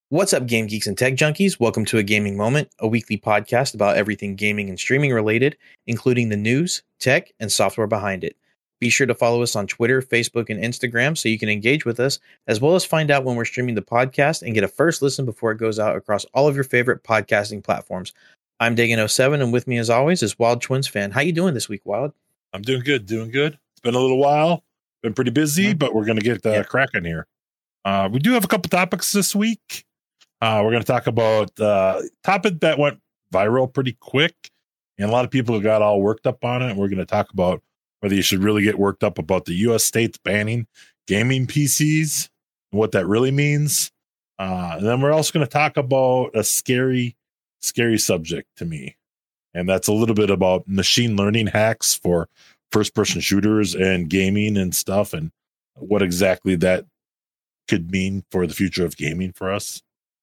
What's up, game geeks and tech junkies? Welcome to A Gaming Moment, a weekly podcast about everything gaming and streaming related, including the news, tech, and software behind it. Be sure to follow us on Twitter, Facebook, and Instagram so you can engage with us, as well as find out when we're streaming the podcast and get a first listen before it goes out across all of your favorite podcasting platforms. I'm Dagan07, and with me as always is Wild Twins fan. How you doing this week, Wild? I'm doing good, It's been a little while, been pretty busy, but we're going to get cracking here. We do have a couple topics this week. We're going to talk about a topic that went viral pretty quick, and a lot of people got all worked up on it. We're going to talk about whether you should really get worked up about the U.S. states banning gaming PCs and what that really means. And then we're also going to talk about a scary subject to me, and that's a little bit about machine learning hacks for first-person shooters and gaming and stuff, and what exactly that could mean for the future of gaming for us.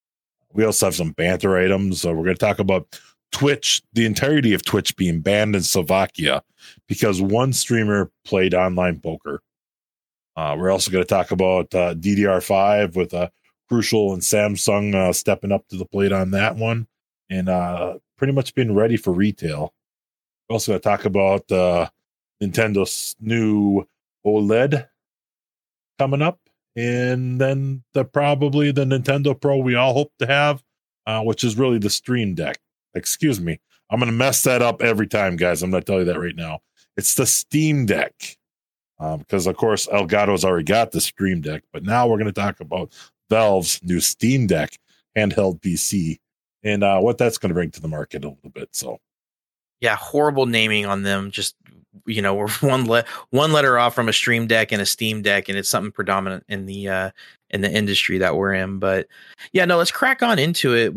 We also have some banter items. We're going to talk about Twitch, the entirety of Twitch being banned in Slovakia because one streamer played online poker. We're also going to talk about DDR5 with Crucial and Samsung stepping up to the plate on that one and pretty much being ready for retail. We're also going to talk about Nintendo's new OLED coming up. And then probably the Nintendo Pro we all hope to have, which is really the Stream Deck. Excuse me. I'm going to mess that up every time, guys. I'm going to tell you that right now. It's the Steam Deck. Because, of course, Elgato's already got the Stream Deck. But now we're going to talk about Valve's new Steam Deck handheld PC and what that's going to bring to the market a little bit. So, yeah, horrible naming on them. Just, we're one letter off from a Stream Deck and a Steam Deck, and it's something predominant in the industry that we're in. But yeah, no, let's crack on into it.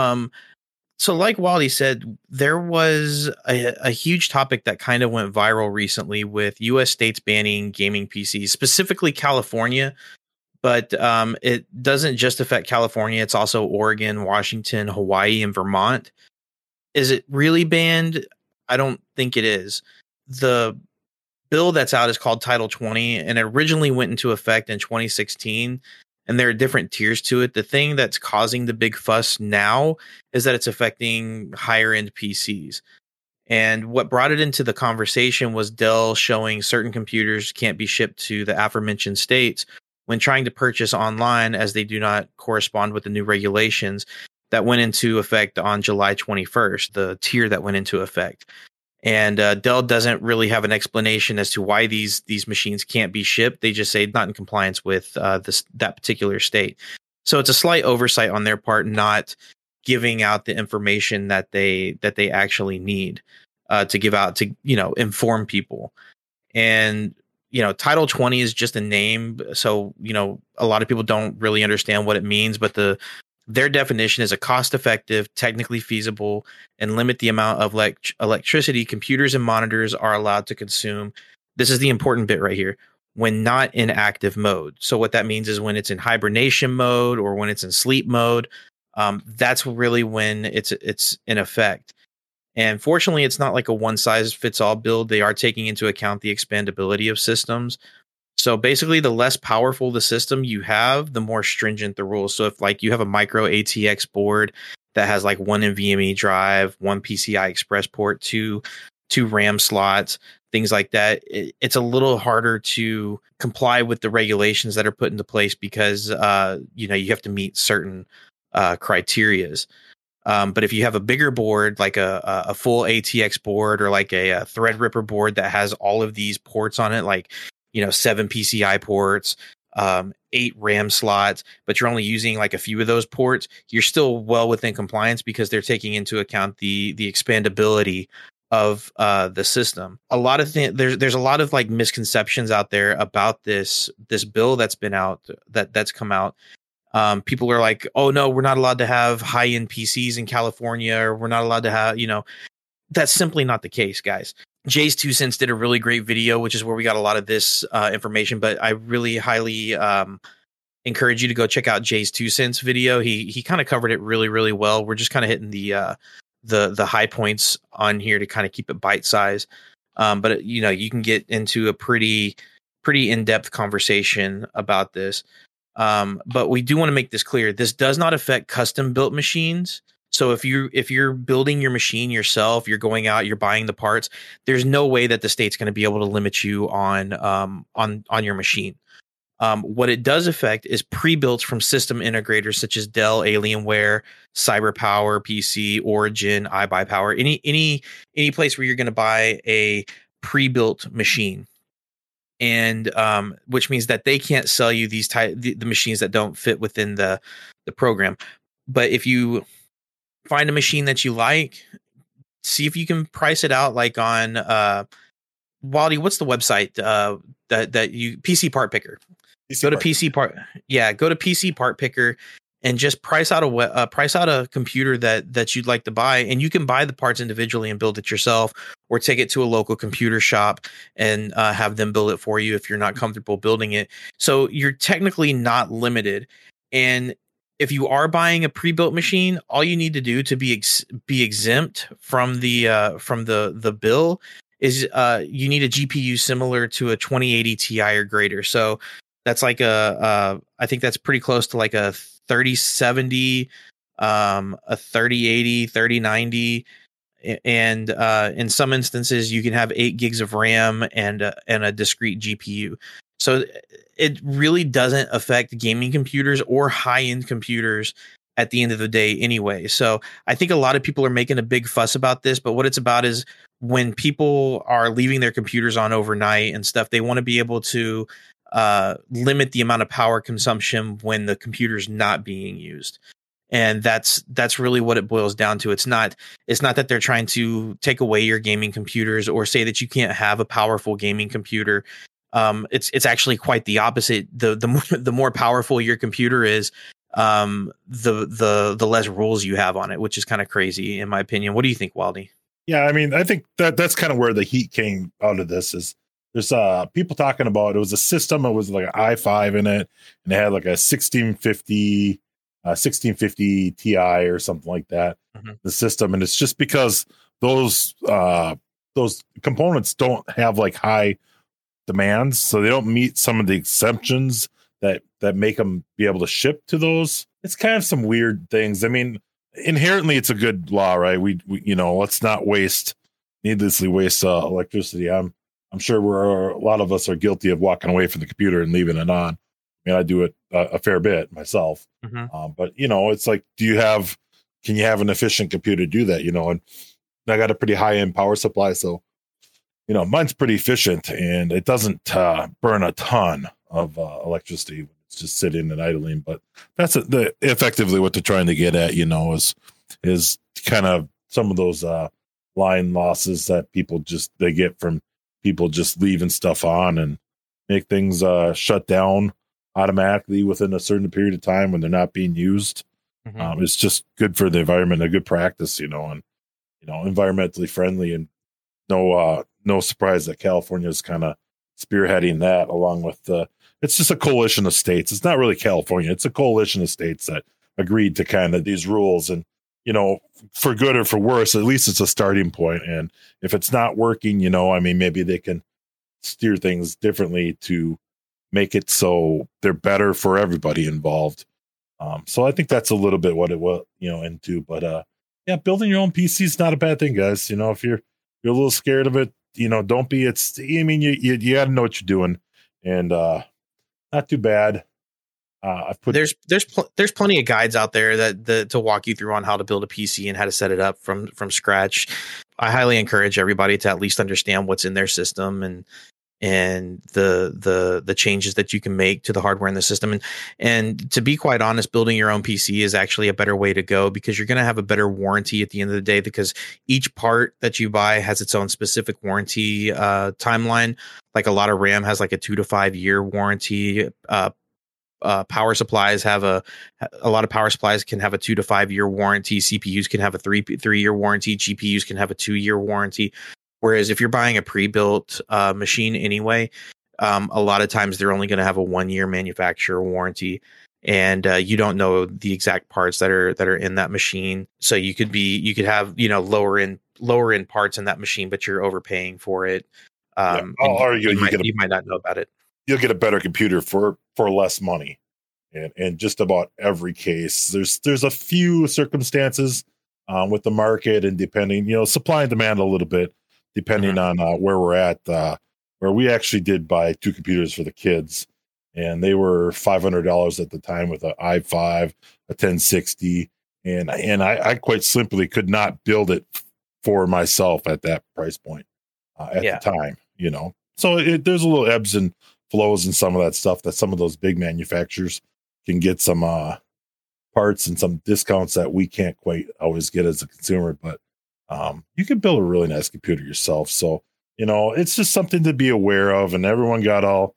So like Wally said, there was a huge topic that kind of went viral recently with U.S. states banning gaming PCs, specifically California. But it doesn't just affect California; it's also Oregon, Washington, Hawaii, and Vermont. Is it really banned? I don't think it is. The bill that's out is called Title 20, and it originally went into effect in 2016, and there are different tiers to it. The thing that's causing the big fuss now is that it's affecting higher end PCs. And what brought it into the conversation was Dell showing certain computers can't be shipped to the aforementioned states when trying to purchase online, as they do not correspond with the new regulations that went into effect on July 21st, the tier that went into effect. And Dell doesn't really have an explanation as to why these machines can't be shipped. They just say not in compliance with that particular state. So it's a slight oversight on their part, not giving out the information that they actually need to give out to inform people. And Title 20 is just a name, so a lot of people don't really understand what it means. But their definition is a cost-effective, technically feasible, and limit the amount of electricity computers and monitors are allowed to consume. This is the important bit right here. When not in active mode. So what that means is when it's in hibernation mode or when it's in sleep mode, that's really when it's in effect. And fortunately, it's not like a one-size-fits-all build. They are taking into account the expandability of systems. So basically, the less powerful the system you have, the more stringent the rules. So if you have a micro ATX board that has one NVMe drive, one PCI Express port, two RAM slots, things like that, it's a little harder to comply with the regulations that are put into place because you have to meet certain criterias. But if you have a bigger board, like a full ATX board or like a Threadripper board that has all of these ports on it, 7 PCI ports, 8 RAM slots, but you're only using a few of those ports, you're still well within compliance because they're taking into account the expandability of the system. A lot of there's a lot of misconceptions out there about this bill that's been out, that's come out. People are like, oh no, we're not allowed to have high-end PCs in California, or we're not allowed to have, that's simply not the case, guys. Jay's 2 Cents did a really great video, which is where we got a lot of this information, but I really highly encourage you to go check out Jay's 2 Cents video. He kind of covered it really, really well. We're just kind of hitting the high points on here to kind of keep it bite size. But you can get into a pretty in-depth conversation about this. But we do want to make this clear. This does not affect custom built machines. So if you're building your machine yourself, you're going out, you're buying the parts, there's no way that the state's going to be able to limit you on your machine. What it does affect is pre-built from system integrators such as Dell, Alienware, CyberPower, PC, Origin, iBuyPower, any place where you're going to buy a pre-built machine. And which means that they can't sell you these the machines that don't fit within the program. But if you find a machine that you like, see if you can price it out like on Waldy, what's the website that you PC Part Picker? Go to PC Part Picker and just price out a computer that you'd like to buy, and you can buy the parts individually and build it yourself, or take it to a local computer shop and have them build it for you if you're not comfortable building it. So you're technically not limited. And if you are buying a pre-built machine, all you need to do to be exempt from the bill is you need a GPU similar to a 2080 Ti or greater. So that's like I think that's pretty close to like a 3070, a 3080, 3090, and in some instances you can have 8 gigs of RAM and a discrete GPU. So it really doesn't affect gaming computers or high-end computers at the end of the day anyway. So I think a lot of people are making a big fuss about this, but what it's about is when people are leaving their computers on overnight and stuff, they want to be able to limit the amount of power consumption when the computer's not being used. And that's really what it boils down to. It's not that they're trying to take away your gaming computers or say that you can't have a powerful gaming computer. It's actually quite the opposite. The more powerful your computer is, the less rules you have on it, which is kind of crazy in my opinion. What do you think, Waldy? Yeah, I mean, I think that's kind of where the heat came out of this. Is there's people talking about it was a system. It was like an i5 in it, and it had like a 1650 Ti or something like that. Mm-hmm. The system, and it's just because those components don't have like high demands, so they don't meet some of the exemptions that make them be able to ship to those. It's kind of some weird things. I mean, inherently it's a good law, right? We let's not needlessly waste electricity. I'm sure a lot of us are guilty of walking away from the computer and leaving it on. I mean, I do it a fair bit myself. Mm-hmm. But it's like, can you have an efficient computer do that? And I got a pretty high end power supply, so mine's pretty efficient, and it doesn't burn a ton of electricity. It's just sitting and idling. But that's effectively what they're trying to get at. Is kind of some of those line losses that they get from people just leaving stuff on, and make things shut down automatically within a certain period of time when they're not being used. Mm-hmm. It's just good for the environment, a good practice, and environmentally friendly, and no surprise that California is kind of spearheading that, along with it's just a coalition of states. It's not really California. It's a coalition of states that agreed to kind of these rules, and, for good or for worse, at least it's a starting point. And if it's not working, maybe they can steer things differently to make it so they're better for everybody involved. So I think that's a little bit what it was, into, but yeah, building your own PC is not a bad thing, guys. If you're a little scared of it, don't be. You got to know what you're doing, and not too bad. There's plenty of guides out there that to walk you through on how to build a PC and how to set it up from scratch. I highly encourage everybody to at least understand what's in their system and the changes that you can make to the hardware in the system. And to be quite honest, building your own PC is actually a better way to go, because you're going to have a better warranty at the end of the day, because each part that you buy has its own specific warranty timeline. Like a lot of RAM has like a 2 to 5 year warranty. Power supplies have a lot of power supplies can have a 2 to 5 year warranty. CPUs can have a 3 year warranty. GPUs can have a 2 year warranty. Whereas if you're buying a pre-built machine anyway, a lot of times they're only going to have a 1 year manufacturer warranty, and you don't know the exact parts that are in that machine. So you could have lower end parts in that machine, but you're overpaying for it. I'll argue you might not know about it. You'll get a better computer for less money. and just about every case. There's a few circumstances with the market, and depending, supply and demand a little bit, depending on where we're at. Where we actually did buy 2 computers for the kids, and they were $500 at the time with an i5, a 1060, and I quite simply could not build it for myself at that price point at the time. So there's a little ebbs and flows in some of that stuff, that some of those big manufacturers can get some parts and some discounts that we can't quite always get as a consumer, but you can build a really nice computer yourself. So, it's just something to be aware of, and everyone got all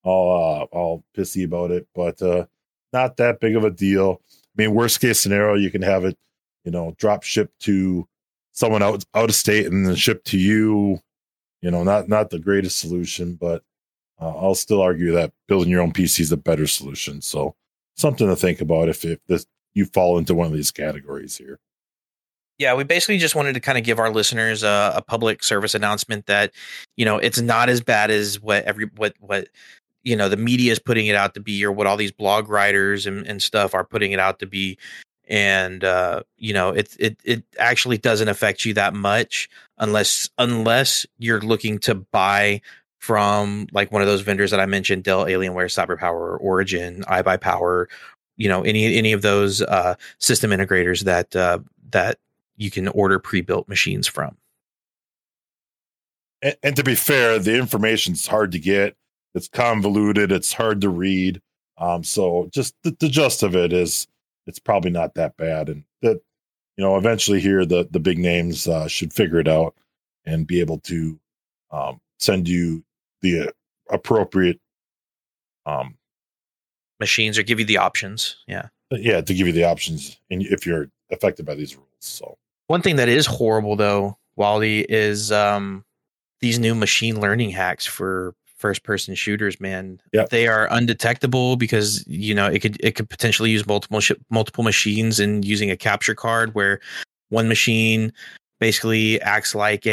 pissy about it, but not that big of a deal. I mean, worst case scenario, you can have it, drop ship to someone out of state and then ship to you. Not the greatest solution, but I'll still argue that building your own PC is a better solution. So something to think about if you fall into one of these categories here. Yeah, we basically just wanted to kind of give our listeners a public service announcement that, it's not as bad as what the media is putting it out to be, or what all these blog writers and stuff are putting it out to be. And, it actually doesn't affect you that much unless you're looking to buy from like one of those vendors that I mentioned, Dell, Alienware, CyberPower, Origin, iBuyPower, any of those system integrators that you can order pre-built machines from. And to be fair, the information's hard to get. It's convoluted. It's hard to read. So just the gist of it is it's probably not that bad. And that, eventually here, the big names should figure it out and be able to send you the appropriate machines, or give you the options. Yeah. Yeah. To give you the options, and if you're affected by these rules. So one thing that is horrible though, Wally, is these new machine learning hacks for first person shooters, man. Yep. They are undetectable because it could potentially use multiple machines, and using a capture card where one machine basically acts like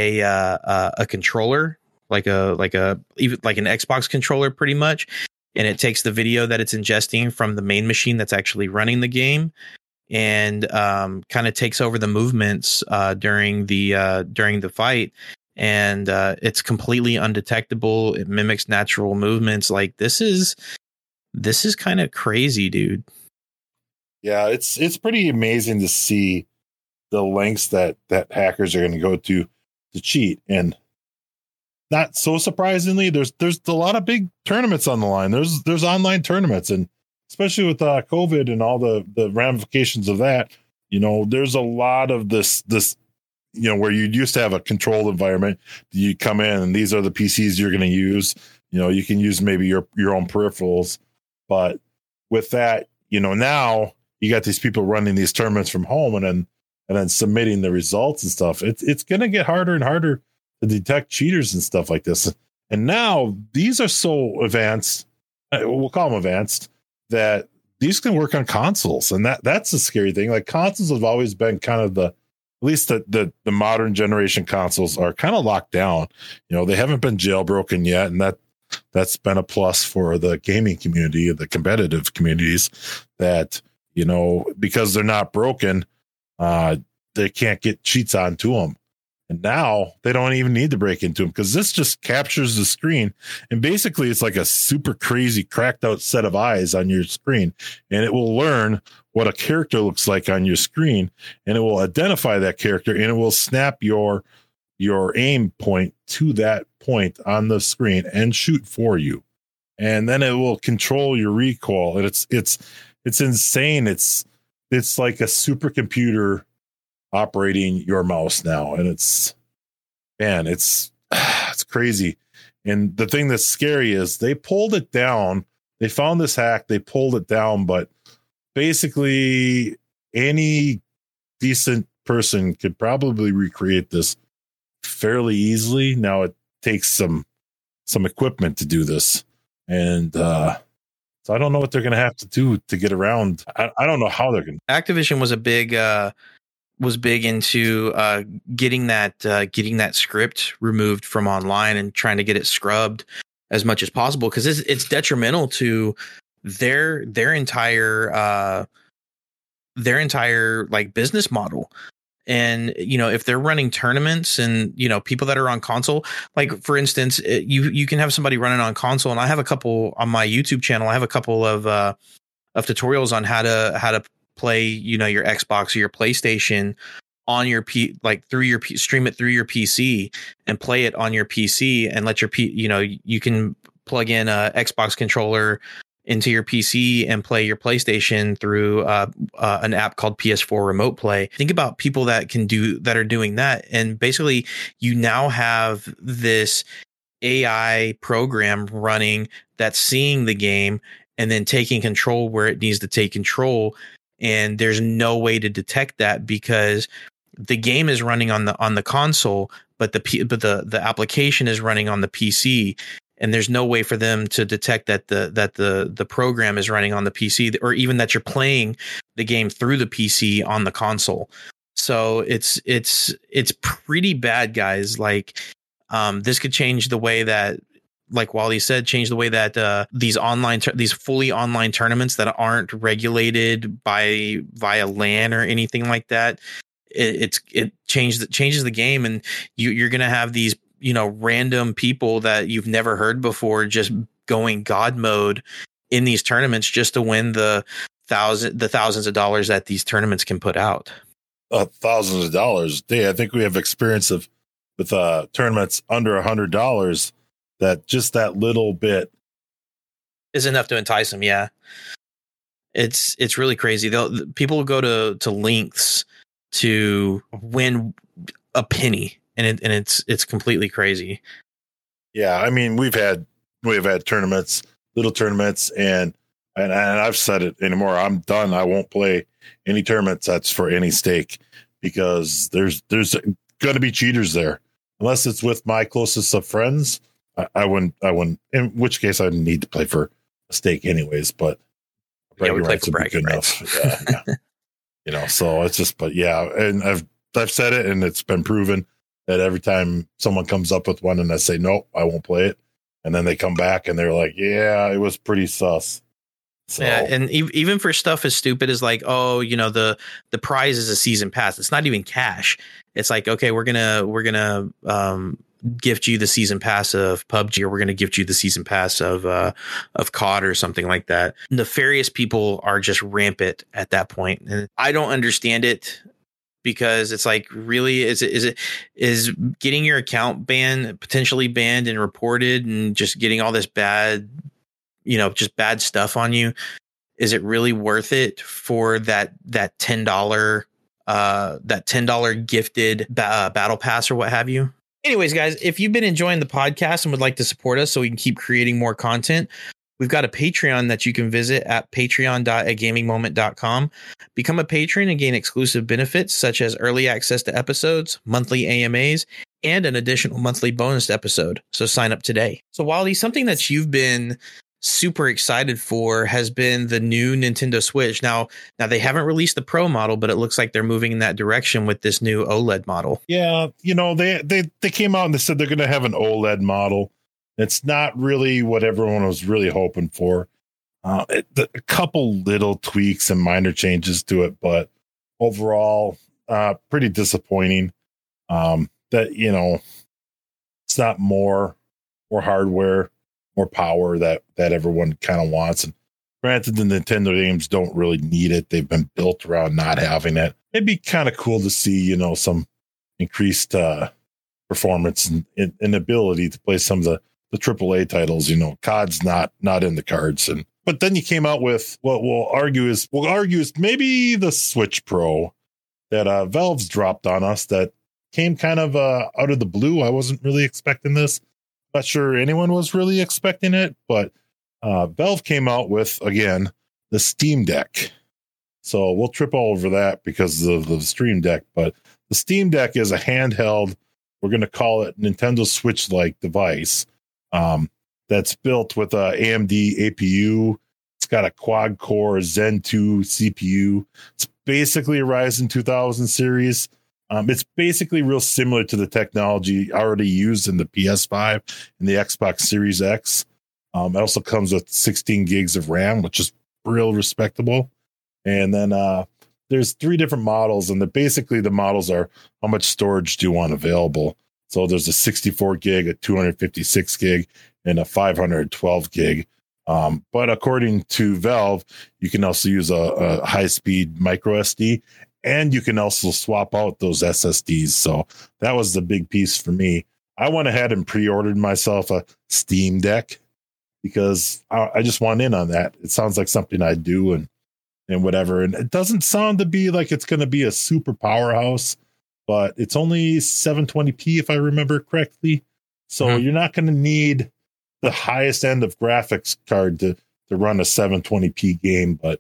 a controller, like an Xbox controller pretty much, and it takes the video that it's ingesting from the main machine that's actually running the game, and kind of takes over the movements during the fight. And it's completely undetectable. It mimics natural movements. Like this is kind of crazy, dude. Yeah, it's pretty amazing to see the lengths that hackers are going to go to cheat. And not so surprisingly, there's a lot of big tournaments on the line. There's online tournaments, and especially with COVID and all the ramifications of that, there's a lot of this where you used to have a controlled environment. You come in and these are the PCs you're going to use. You can use maybe your own peripherals, but with that, now you got these people running these tournaments from home and then submitting the results and stuff. It's going to get harder and harder to detect cheaters and stuff like this. And now these are so advanced, we'll call them advanced, that these can work on consoles. And that's a scary thing. Like consoles have always been kind of at least the modern generation consoles are kind of locked down. They haven't been jailbroken yet, and that's been a plus for the gaming community, the competitive communities, that because they're not broken, they can't get cheats onto them. And now they don't even need to break into them, because this just captures the screen, and basically it's like a super crazy cracked out set of eyes on your screen, and it will learn what a character looks like on your screen, and it will identify that character, and it will snap your aim point to that point on the screen and shoot for you. And then it will control your recoil. And it's insane. It's like a supercomputer operating your mouse now. And it's crazy. And the thing that's scary is they pulled it down. They found this hack, they pulled it down, but basically any decent person could probably recreate this fairly easily. Now it takes some equipment to do this. And so I don't know what they're going to have to do to get around. I don't know how they're going to. Activision was big into getting that script removed from online and trying to get it scrubbed as much as possible, because it's detrimental to their entire like business model. And, you know, if they're running tournaments and, you know, people that are on console, like for instance, you can have somebody running on console, and I have a couple on my YouTube channel. I have a couple of tutorials on how to play, you know, your Xbox or your PlayStation on your stream it through your PC and play it on your PC and let your you know, you can plug in a Xbox controller into your PC and play your PlayStation through an app called PS4 Remote Play. Think about people that are doing that. And basically you now have this AI program running that's seeing the game and then taking control where it needs to take control. And there's no way to detect that because the game is running on the console, but the application is running on the PC. And there's no way for them to detect that the program is running on the PC, or even that you're playing the game through the PC on the console. So it's pretty bad, guys. Like this could change the way that, like Wally said, change the way that these fully online tournaments that aren't regulated via LAN or anything like that. It changes the game, and you're going to have these, you know, random people that you've never heard before just going God mode in these tournaments just to win the thousands of dollars that these tournaments can put out. Thousands of dollars. I think we have experience with tournaments under $100 that just that little bit is enough to entice them. Yeah. It's really crazy. People will go to lengths to win a penny. And it's completely crazy. Yeah, I mean, we've had tournaments, little tournaments, and I've said it anymore. I'm done. I won't play any tournaments that's for any stake because there's going to be cheaters there. Unless it's with my closest of friends, I wouldn't. In which case, I wouldn't need to play for a stake anyways. But yeah, we play for bragging rights. Yeah. You know, so it's just. But yeah, and I've said it, and it's been proven that every time someone comes up with one and I say, nope, I won't play it. And then they come back and they're like, yeah, it was pretty sus. So. Yeah. And even for stuff as stupid as like, oh, you know, the prize is a season pass. It's not even cash. It's like, okay, we're going to gift you the season pass of PUBG, or we're going to gift you the season pass of COD or something like that. Nefarious people are just rampant at that point. And I don't understand it. Because it's like, really, is getting your account potentially banned and reported, and just getting all this bad, you know, just bad stuff on you? Is it really worth it for that $10 gifted battle pass or what have you? Anyways, guys, if you've been enjoying the podcast and would like to support us so we can keep creating more content, we've got a Patreon that you can visit at patreon.agamingmoment.com. Become a patron and gain exclusive benefits such as early access to episodes, monthly AMAs, and an additional monthly bonus episode. So sign up today. So Wally, something that you've been super excited for has been the new Nintendo Switch. Now they haven't released the Pro model, but it looks like they're moving in that direction with this new OLED model. Yeah, you know, they came out and they said they're going to have an OLED model. It's not really what everyone was really hoping for. A couple little tweaks and minor changes to it, but overall, pretty disappointing. That, you know, it's not more hardware, more power that everyone kind of wants. And granted, the Nintendo games don't really need it. They've been built around not having it. It'd be kind of cool to see, you know, some increased performance and ability to play some of the AAA titles. You know, COD's not in the cards. But then you came out with what we'll argue is maybe the Switch Pro that Valve's dropped on us that came kind of out of the blue. I wasn't really expecting this. Not sure anyone was really expecting it, but Valve came out with, again, the Steam Deck. So we'll trip all over that because of the Stream Deck. But the Steam Deck is a handheld, we're going to call it Nintendo Switch-like device that's built with a AMD APU. It's got a quad-core Zen 2 CPU. It's basically a Ryzen 2000 series. It's basically real similar to the technology already used in the PS5 and the Xbox Series X. It also comes with 16 gigs of RAM, which is real respectable. And then there's 3 different models, and basically the models are how much storage do you want available. So there's a 64 gig, a 256 gig, and a 512 gig. But according to Valve, you can also use a high-speed micro SD, and you can also swap out those SSDs. So that was the big piece for me. I went ahead and pre-ordered myself a Steam Deck because I just want in on that. It sounds like something I'd do and whatever. And it doesn't sound to be like it's going to be a super powerhouse, but it's only 720p if I remember correctly. So you're not going to need the highest end of graphics card to run a 720p game, but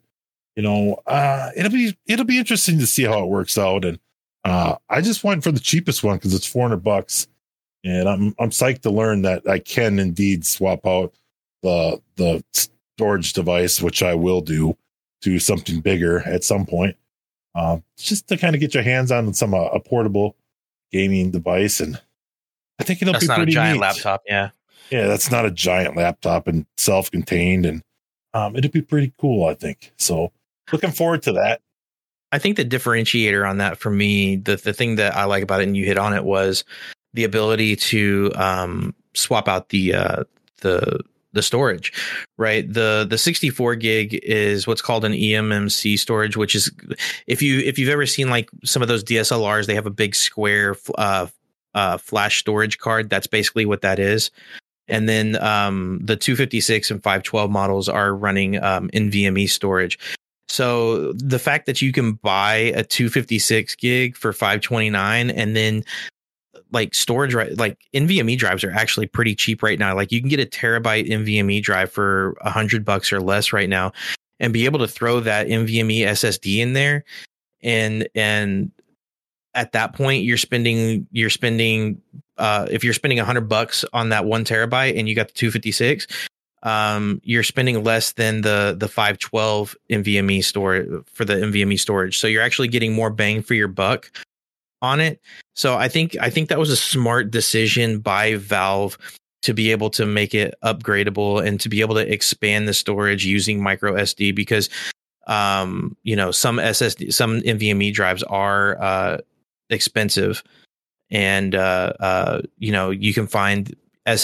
it'll be interesting to see how it works out. And I just went for the cheapest one because it's $400, and I'm psyched to learn that I can indeed swap out the storage device, which I will do, to something bigger at some point. Just to kind of get your hands on some a portable gaming device, and I think it'll be pretty neat. That's not a giant laptop, yeah. Yeah, that's not a giant laptop and self-contained, and it'll be pretty cool, I think. So looking forward to that. I think the differentiator on that for me, the thing that I like about it, and you hit on it, was the ability to swap out the storage, right? The 64 gig is what's called an eMMC storage, which is if you've ever seen like some of those DSLRs, they have a big square flash storage card. That's basically what that is. And then the 256 and 512 models are running NVMe storage. So the fact that you can buy a 256 gig for $529, and then like storage, right? Like NVMe drives are actually pretty cheap right now. Like you can get a terabyte NVMe drive for $100 or less right now, and be able to throw that NVMe SSD in there. And at that point, you're spending if you're spending $100 on that 1 terabyte and you got the 256, you're spending less than the 512 NVMe storage for the NVMe storage. So you're actually getting more bang for your buck on it. So I think that was a smart decision by Valve to be able to make it upgradable and to be able to expand the storage using micro SD, because some NVMe drives are expensive, and you can find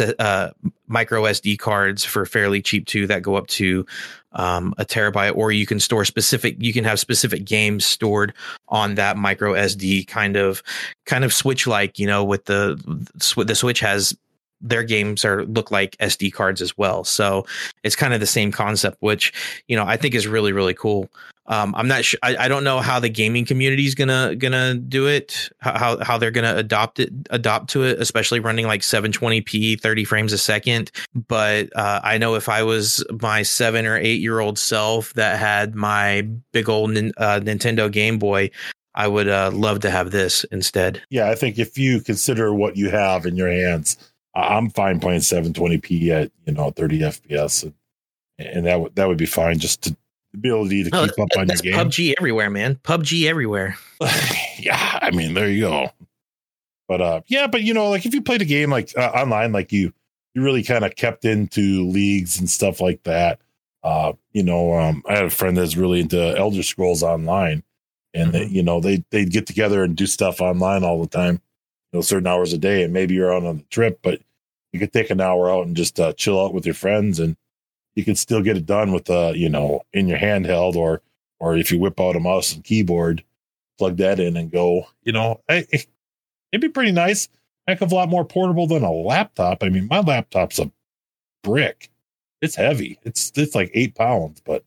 micro SD cards for fairly cheap too that go up to a terabyte, or you can have specific games stored on that micro SD kind of Switch, like, with the Switch has their games look like SD cards as well. So it's kind of the same concept, which, I think is really, really cool. I'm not sure. I don't know how the gaming community is gonna do it, how they're gonna adopt to it, especially running like 720p 30 frames a second. But I know if I was my 7 or 8 year old self that had my big old Nintendo Game Boy, I would love to have this instead. Yeah, I think if you consider what you have in your hands, I'm fine playing 720p at 30 FPS, and that would be fine. Just to the ability to keep up on your game. PUBG everywhere, man. PUBG everywhere. Yeah, I mean, there you go. But like if you played a game like online, like you really kind of kept into leagues and stuff like that. I had a friend that's really into Elder Scrolls Online, and they'd get together and do stuff online all the time, certain hours a day, and maybe you're out on the trip, but you could take an hour out and just chill out with your friends, and you can still get it done with in your handheld, or if you whip out a mouse and keyboard, plug that in and go. It'd be pretty nice. Heck of a lot more portable than a laptop. I mean, my laptop's a brick. It's heavy. It's like 8 pounds, but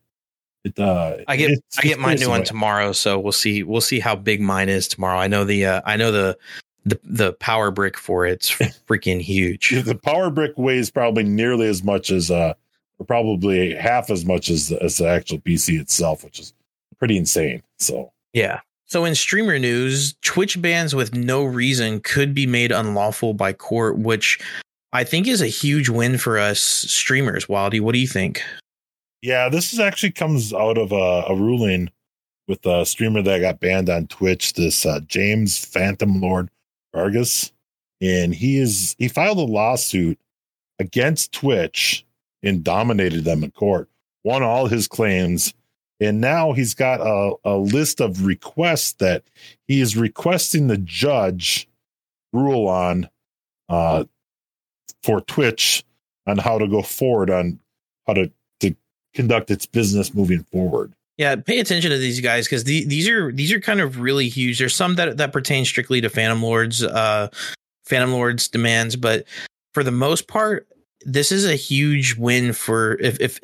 I get my new one tomorrow, so we'll see how big mine is tomorrow. I know the power brick for it's freaking huge. The power brick weighs probably nearly as much as or probably half as much as the actual PC itself, which is pretty insane. So yeah. So in streamer news, Twitch bans with no reason could be made unlawful by court, which I think is a huge win for us streamers. Wildy, what do you think? Yeah, this actually comes out of a ruling with a streamer that got banned on Twitch, this James Phantom Lord Vargas. And he filed a lawsuit against Twitch and dominated them in court, won all his claims. And now he's got a list of requests that he is requesting the judge rule on for Twitch on how to go forward on how to conduct its business moving forward. Yeah, pay attention to these guys because these are kind of really huge. There's some that pertain strictly to Phantom Lord's demands, but for the most part, this is a huge win for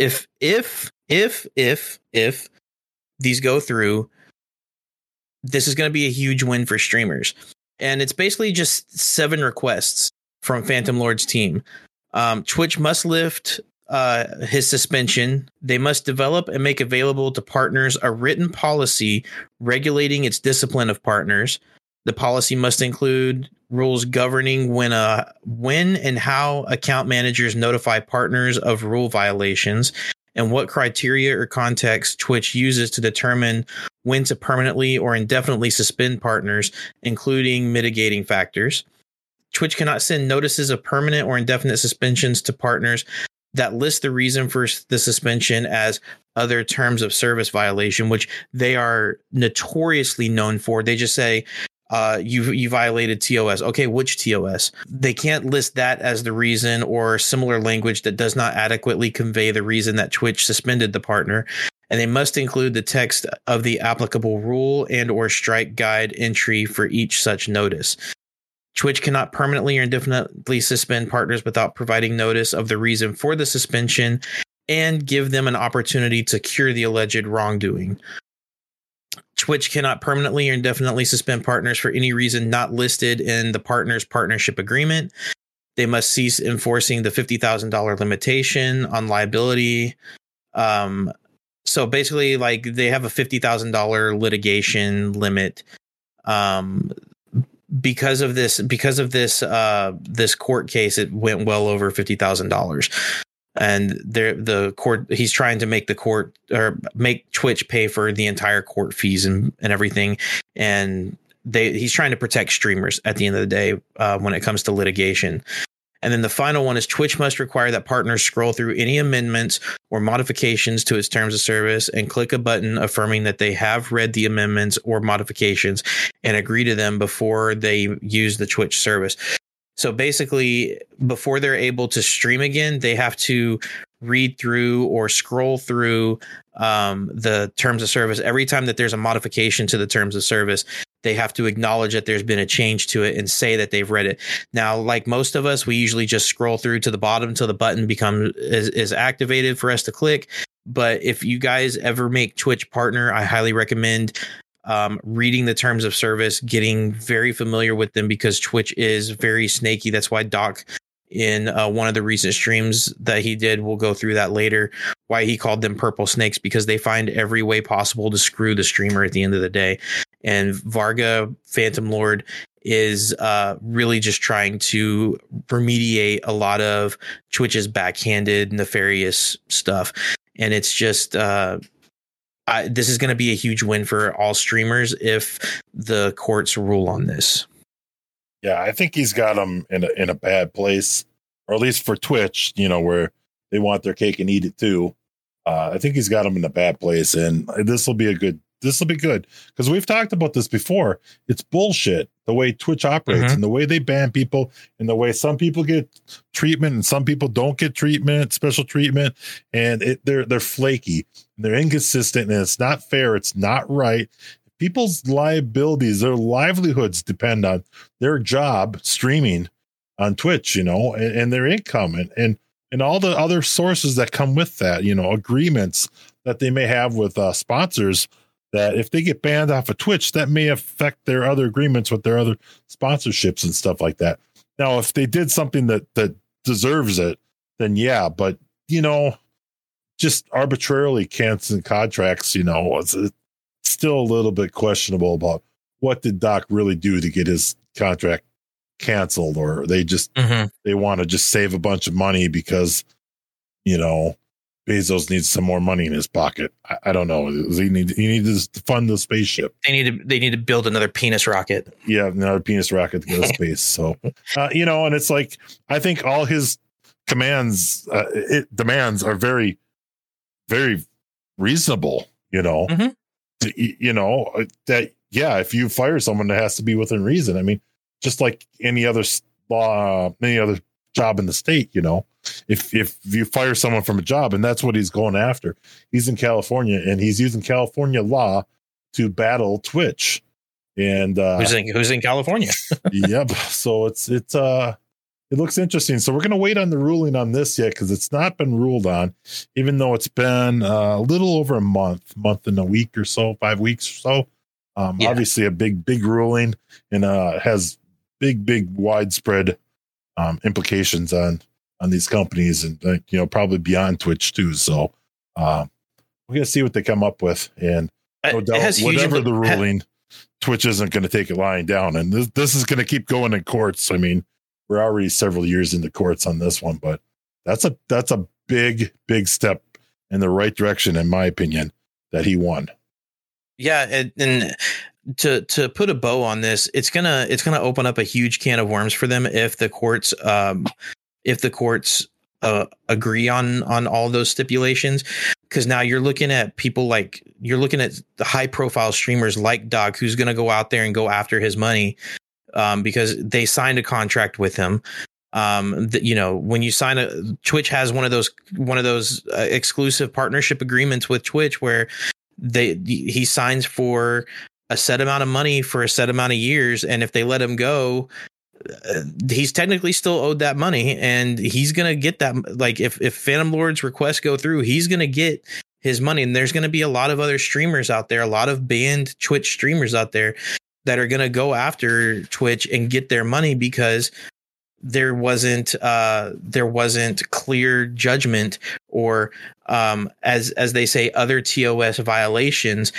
if these go through. This is going to be a huge win for streamers, and it's basically just 7 requests from Phantom Lord's team. Twitch must lift his suspension. They must develop and make available to partners a written policy regulating its discipline of partners. The policy must include rules governing when and how account managers notify partners of rule violations, and what criteria or context Twitch uses to determine when to permanently or indefinitely suspend partners, including mitigating factors. Twitch cannot send notices of permanent or indefinite suspensions to partners that list the reason for the suspension as other terms of service violation, which they are notoriously known for. They just say, you violated TOS. Okay, which TOS? They can't list that as the reason or similar language that does not adequately convey the reason that Twitch suspended the partner. And they must include the text of the applicable rule and or strike guide entry for each such notice. Twitch cannot permanently or indefinitely suspend partners without providing notice of the reason for the suspension and give them an opportunity to cure the alleged wrongdoing. Twitch cannot permanently or indefinitely suspend partners for any reason not listed in the partner's partnership agreement. They must cease enforcing the $50,000 limitation on liability. So basically, like, they have a $50,000 litigation limit. Because of this court case, it went well over $50,000, and the court, he's trying to make the court or make Twitch pay for the entire court fees and everything, and he's trying to protect streamers at the end of the day when it comes to litigation. And then the final one is Twitch must require that partners scroll through any amendments or modifications to its terms of service and click a button affirming that they have read the amendments or modifications and agree to them before they use the Twitch service. So basically, before they're able to stream again, they have to read through or scroll through the terms of service. Every time that there's a modification to the terms of service, they have to acknowledge that there's been a change to it and say that they've read it. Now, like most of us, we usually just scroll through to the bottom till the button is activated for us to click. But if you guys ever make Twitch partner, I highly recommend reading the terms of service, getting very familiar with them, because Twitch is very snaky. That's why Doc, in one of the recent streams that he did, we'll go through that later, why he called them purple snakes, because they find every way possible to screw the streamer at the end of the day. And Varga, Phantom Lord, is really just trying to remediate a lot of Twitch's backhanded, nefarious stuff. And it's just this is going to be a huge win for all streamers if the courts rule on this. Yeah, I think he's got them in a bad place, or at least for Twitch, where they want their cake and eat it too. I think he's got them in a bad place, and this will be good because we've talked about this before. It's bullshit the way Twitch operates and the way they ban people and the way some people get treatment and some people don't get treatment, special treatment, and they're flaky, and they're inconsistent, and it's not fair. It's not right. People's liabilities, their livelihoods depend on their job streaming on Twitch, and their income and all the other sources that come with that, agreements that they may have with sponsors, that if they get banned off of Twitch, that may affect their other agreements with their other sponsorships and stuff like that. Now, if they did something that deserves it, then yeah, but, just arbitrarily canceling contracts, it's still a little bit questionable about what did Doc really do to get his contract canceled, or they just they want to just save a bunch of money because Bezos needs some more money in his pocket. I don't know. He needs to fund the spaceship. They need to build another penis rocket. Yeah, another penis rocket to go to space. So and it's like, I think all his demands are very, very reasonable. Mhm. That if you fire someone, it has to be within reason. I mean, just like any other job in the state, if you fire someone from a job, and that's what he's going after, he's in California and he's using California law to battle Twitch. And who's in California? Yep. So it looks interesting. So we're going to wait on the ruling on this yet, because it's not been ruled on, even though it's been a little over a month and a week or so, 5 weeks or so. Obviously a big ruling, and has big widespread implications on these companies, and probably beyond Twitch too. So we're going to see what they come up with, and no doubt whatever the ruling, Twitch isn't going to take it lying down, and this is going to keep going in courts. I mean, we're already several years into courts on this one, but that's a big step in the right direction, in my opinion, that he won. Yeah, and to put a bow on this, it's gonna open up a huge can of worms for them if the courts agree on all those stipulations. Because now you're looking at the high profile streamers like Doc, who's going to go out there and go after his money, because they signed a contract with him. When you sign Twitch has one of those exclusive partnership agreements with Twitch where he signs for a set amount of money for a set amount of years, and if they let him go, he's technically still owed that money, and he's gonna get that. Like if Phantom Lord's requests go through, he's gonna get his money. And there's gonna be a lot of other streamers out there, a lot of banned Twitch streamers out there that are gonna go after Twitch and get their money, because there wasn't clear judgment, or as they say, other TOS violations.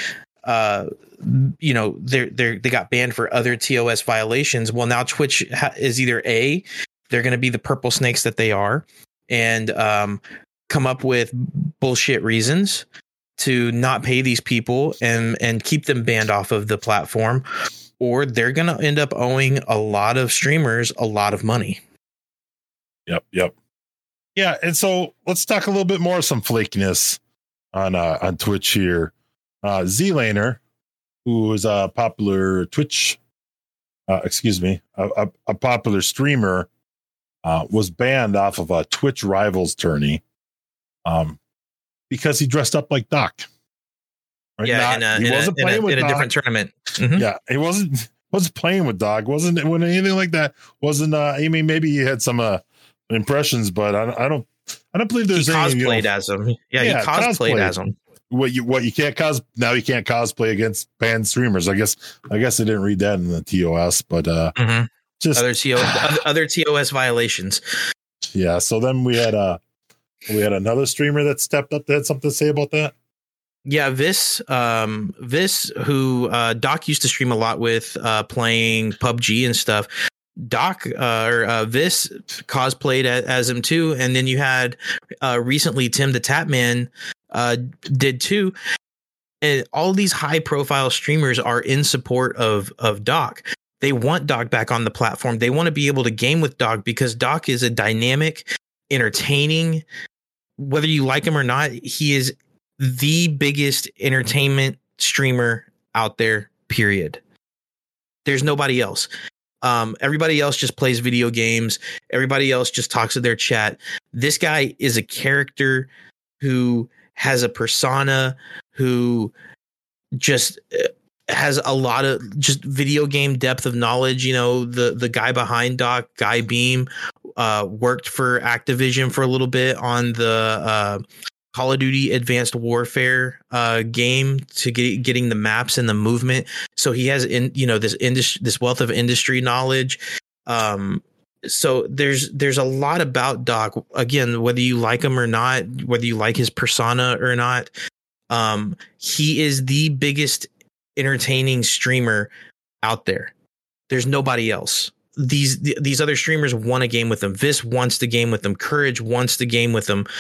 They got banned for other TOS violations. Well, now Twitch is either they're going to be the purple snakes that they are, and come up with bullshit reasons to not pay these people and keep them banned off of the platform, or they're going to end up owing a lot of streamers a lot of money. Yep. Yeah, and so let's talk a little bit more of some flakiness on Twitch here. ZLaner, who is a popular Twitch, a popular streamer, was banned off of a Twitch Rivals tourney, because he dressed up like Doc. Right? Yeah, he wasn't playing with Doc in a different tournament. Mm-hmm. Yeah, he wasn't playing with Doc. Wasn't anything like that. Wasn't. I mean, maybe he had some impressions, but I don't believe there's he any. Cosplayed as him. Yeah, he cosplayed as him. What you can't now you can't cosplay against banned streamers. I guess I didn't read that in the TOS, but just other TOS violations. Yeah. So then we had another streamer that stepped up that had something to say about that. Yeah, Vis, who Doc used to stream a lot with, playing PUBG and stuff. Doc Vis cosplayed as him too, and then you had recently Tim the Tapman did too. And all these high profile streamers are in support of Doc. They want Doc back on the platform. They want to be able to game with Doc, because Doc is a dynamic, entertaining, whether you like him or not, he is the biggest entertainment streamer out there, period. There's nobody else. Everybody else just plays video games. Everybody else just talks to their chat. This guy is a character who has a persona, who just has a lot of just video game depth of knowledge. The guy behind Doc, Guy Beam, worked for Activision for a little bit on the Call of Duty Advanced Warfare game to getting the maps and the movement. So he has this wealth of industry knowledge. So there's a lot about Doc. Again, whether you like him or not, whether you like his persona or not, he is the biggest entertaining streamer out there. There's nobody else. These other streamers want to game with him. Vis wants to game with him. Courage wants to game with him.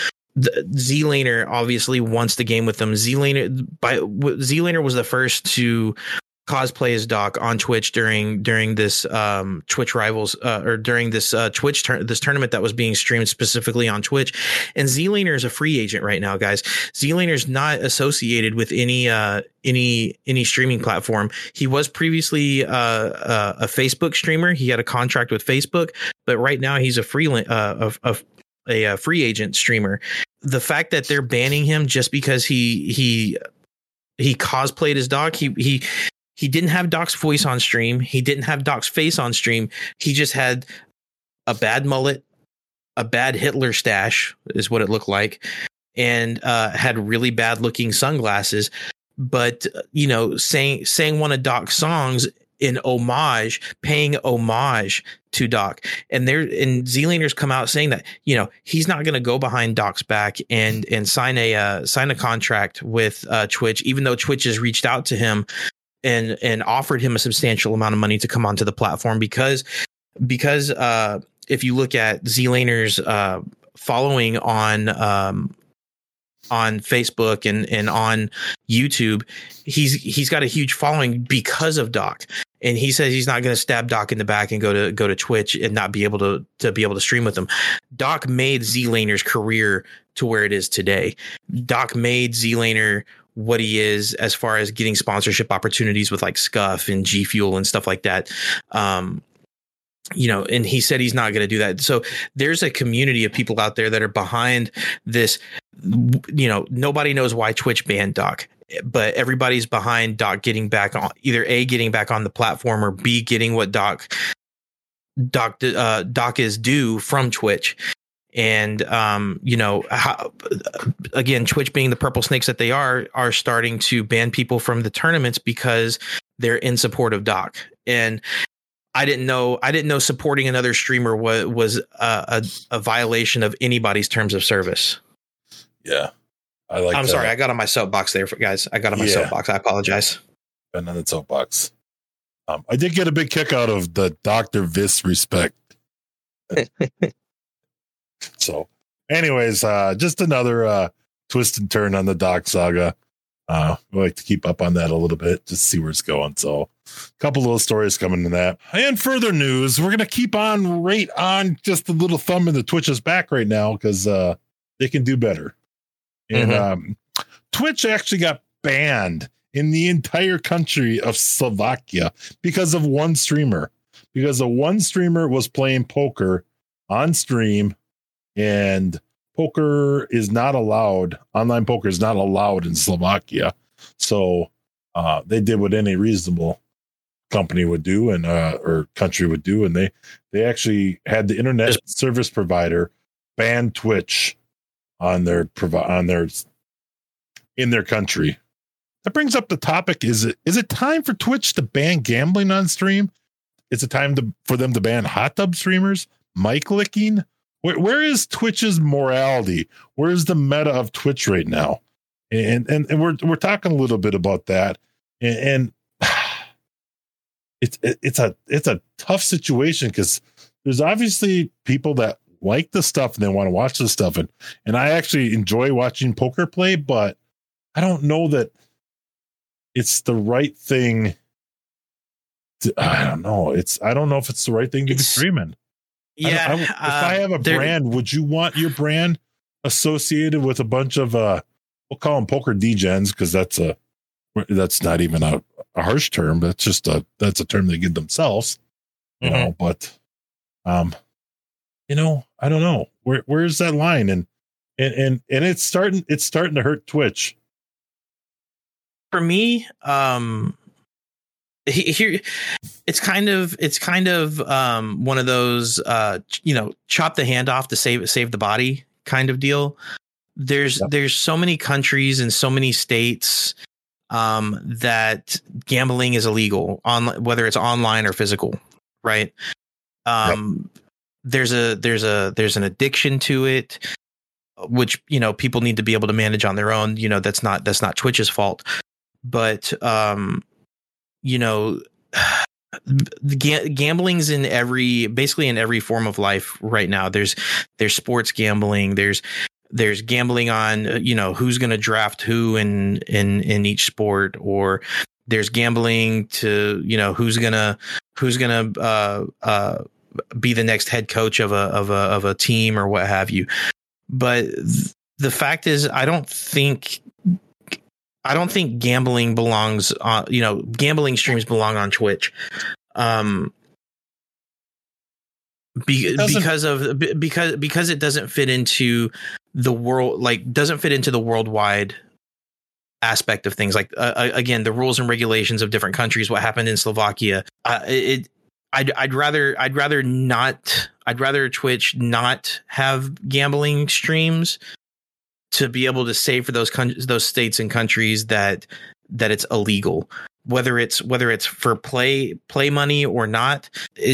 ZLaner obviously wants to game with him. ZLaner was the first to cosplay as Doc on Twitch during this Twitch Rivals or during this this tournament that was being streamed specifically on Twitch. And ZLaner is a free agent right now, guys. ZLaner is not associated with any streaming platform. He was previously a Facebook streamer. He had a contract with Facebook, but right now he's a free agent streamer. The fact that they're banning him just because he cosplayed as Doc, he didn't have Doc's voice on stream. He didn't have Doc's face on stream. He just had a bad mullet, a bad Hitler stash is what it looked like, and had really bad looking sunglasses. But, saying one of Doc's songs in homage, paying homage to Doc. And ZLaner's come out saying that, he's not going to go behind Doc's back and sign a contract with Twitch, even though Twitch has reached out to him and offered him a substantial amount of money to come onto the platform because if you look at ZLaner's following on Facebook and on YouTube, he's got a huge following because of Doc. And he says he's not going to stab Doc in the back and go to Twitch and not be able to be able to stream with him. Doc made ZLaner's career to where it is today. Doc made ZLaner what he is as far as getting sponsorship opportunities with like Scuff and G Fuel and stuff like that. And he said he's not going to do that. So there's a community of people out there that are behind this. Nobody knows why Twitch banned Doc, but everybody's behind Doc getting back on, either A, getting back on the platform, or B, getting what Doc is due from Twitch. And, again, Twitch being the purple snakes that they are starting to ban people from the tournaments because they're in support of Doc. And I didn't know supporting another streamer was a violation of anybody's terms of service. Yeah. I'm sorry. I got on my soapbox there, guys. I got on my soapbox. I apologize. And on the soapbox. I did get a big kick out of the Dr. Viss respect. So anyways, just another twist and turn on the Doc saga. We like to keep up on that a little bit, just see where it's going. So a couple little stories coming to that. And further news, we're going to keep on right on just a little thumb in the Twitch's back right now because they can do better. And Twitch actually got banned in the entire country of Slovakia because of one streamer. Because one streamer was playing poker on stream. And poker is not allowed. Online poker is not allowed in Slovakia. So they did what any reasonable company would do and or country would do. And they actually had the internet service provider ban Twitch in their country. That brings up the topic. Is it time for Twitch to ban gambling on stream? Is it time for them to ban hot tub streamers, mic licking? Where is Twitch's morality? Where is the meta of Twitch right now? And we're talking a little bit about that. And it's a tough situation because there's obviously people that like the stuff and they want to watch the stuff. And I actually enjoy watching poker play, but I don't know that it's the right thing. I don't know. I don't know if it's the right thing to be streaming. Yeah. If I have a brand, would you want your brand associated with a bunch of we'll call them poker degens because that's not even a harsh term. That's just that's a term they give themselves. You know, but I don't know. Where's that line? And it's starting to hurt Twitch. For me, here it's kind of one of those chop the hand off to save the body kind of deal. There's so many countries and so many states that gambling is illegal on whether it's online or physical, right? There's an addiction to it, which people need to be able to manage on their own. That's not Twitch's fault, but gambling's basically in every form of life right now. There's sports gambling. There's gambling on who's going to draft who in each sport, or there's gambling to, who's gonna be the next head coach of a team or what have you. But the fact is, I don't think gambling belongs on, gambling streams belong on Twitch. Because it doesn't fit into the world, doesn't fit into the worldwide aspect of things. Again, the rules and regulations of different countries, what happened in Slovakia. I'd rather Twitch not have gambling streams to be able to say for those states and countries that it's illegal, whether it's for play money or not.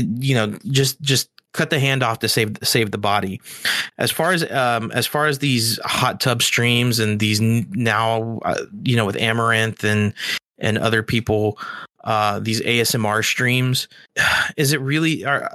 Just cut the hand off to save the body. As far as these hot tub streams and these now, with Amaranth and other people, these ASMR streams, is it really, are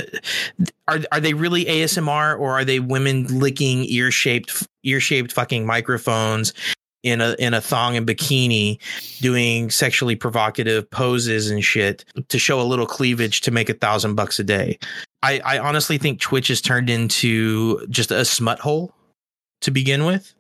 they really ASMR, or are they women licking ear-shaped fucking microphones in a thong and bikini doing sexually provocative poses and shit to show a little cleavage to make $1,000 a day? I honestly think Twitch has turned into just a smut hole to begin with.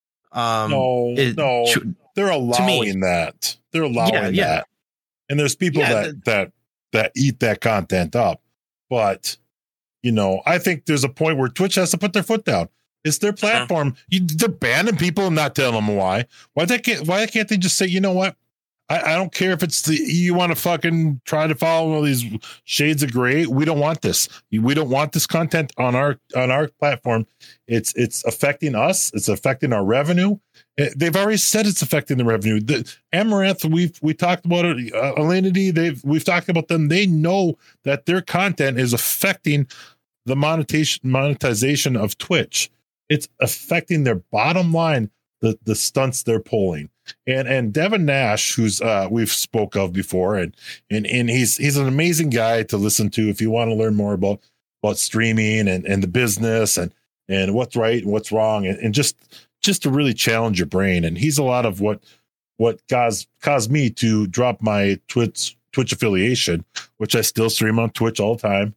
No, they're allowing that. They're allowing that. And there's people that eat that content up. But, I think there's a point where Twitch has to put their foot down. It's their platform. They're banning people and not telling them why. Why can't they just say, you know what? I don't care if it's you want to fucking try to follow all these shades of gray. We don't want this. We don't want this content on our platform. It's affecting us. It's affecting our revenue. They've already said it's affecting the revenue. The Amaranth, we talked about it. Alinity, we've talked about them. They know that their content is affecting the monetization of Twitch. It's affecting their bottom line, the stunts they're pulling. And Devin Nash, who's we've spoke of before, and he's an amazing guy to listen to if you want to learn more about streaming and the business and what's right and what's wrong, and just to really challenge your brain. And he's a lot of what caused me to drop my Twitch affiliation, which I still stream on Twitch all the time,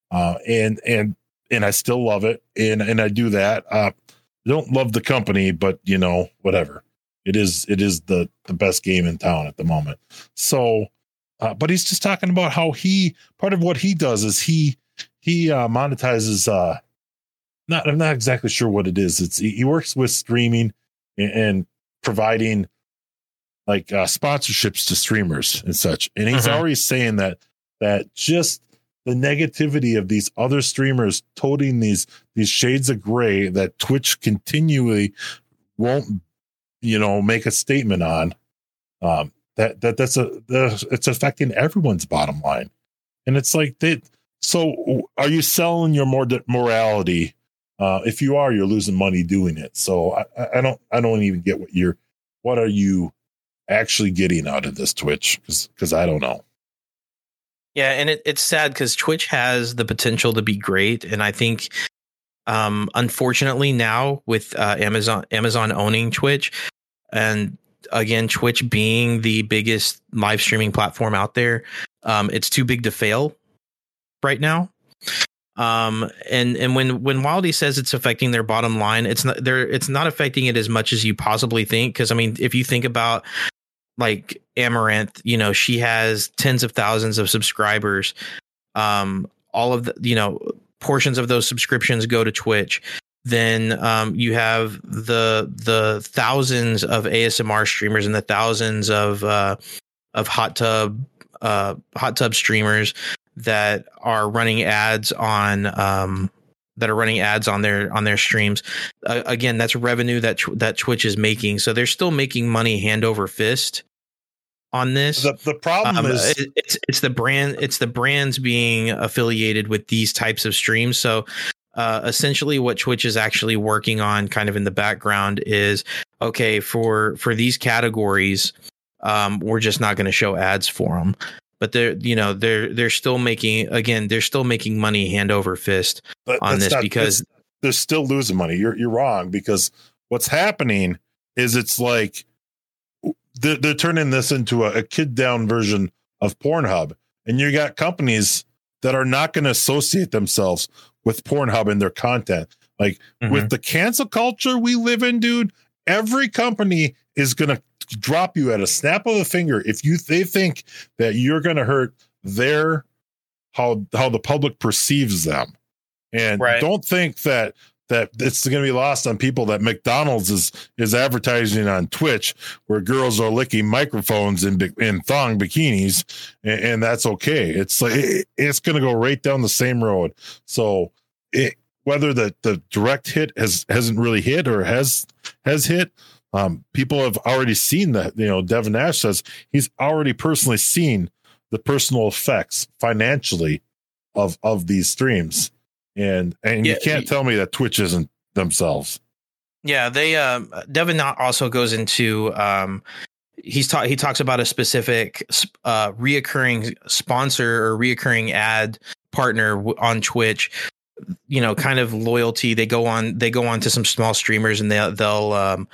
and I still love it, and I do that. I don't love the company, but whatever. It is the best game in town at the moment. So, but he's just talking about how part of what he does is he monetizes. I'm not exactly sure what it is. He works with streaming and providing sponsorships to streamers and such. And he's already saying that just the negativity of these other streamers toting these shades of gray that Twitch continually won't make a statement on, it's affecting everyone's bottom line. And it's like so are you selling your morality? If you are, you're losing money doing it. So I don't even get what are you actually getting out of this Twitch? Because I don't know. Yeah. And it's sad because Twitch has the potential to be great. And I think, unfortunately now with Amazon owning Twitch, and again, Twitch being the biggest live streaming platform out there, it's too big to fail right now. And when Wildy says it's affecting their bottom line, it's not affecting it as much as you possibly think. Because I mean, if you think about Amaranth, she has tens of thousands of subscribers. All of the portions of those subscriptions go to Twitch. Then you have the thousands of ASMR streamers and the thousands of hot tub streamers that are running ads on their streams. Again, that's revenue that Twitch is making. So they're still making money hand over fist on this. The problem is it's the brands being affiliated with these types of streams. So essentially what Twitch is actually working on kind of in the background is, okay, for these categories, we're just not going to show ads for them. But they're still making money hand over fist on this, because they're still losing money. You're wrong, because what's happening is it's like they're turning this into a kid down version of Pornhub, and you got companies that are not going to associate themselves with Pornhub in their content. Like with the cancel culture we live in, dude, every company is going to drop you at a snap of a finger if they think that you're going to hurt their how the public perceives them. And don't think that it's going to be lost on people that McDonald's is advertising on Twitch where girls are licking microphones in thong bikinis, and that's okay. It's like it's going to go right down the same road. So whether the direct hit hasn't really hit or has hit, people have already seen that. Devin Nash says he's already personally seen the personal effects financially of these streams. And you can't tell me that Twitch isn't themselves. Yeah, they Devin also goes into he talks about a specific reoccurring sponsor or reoccurring ad partner on Twitch. Kind of loyalty. They go on to some small streamers and they'll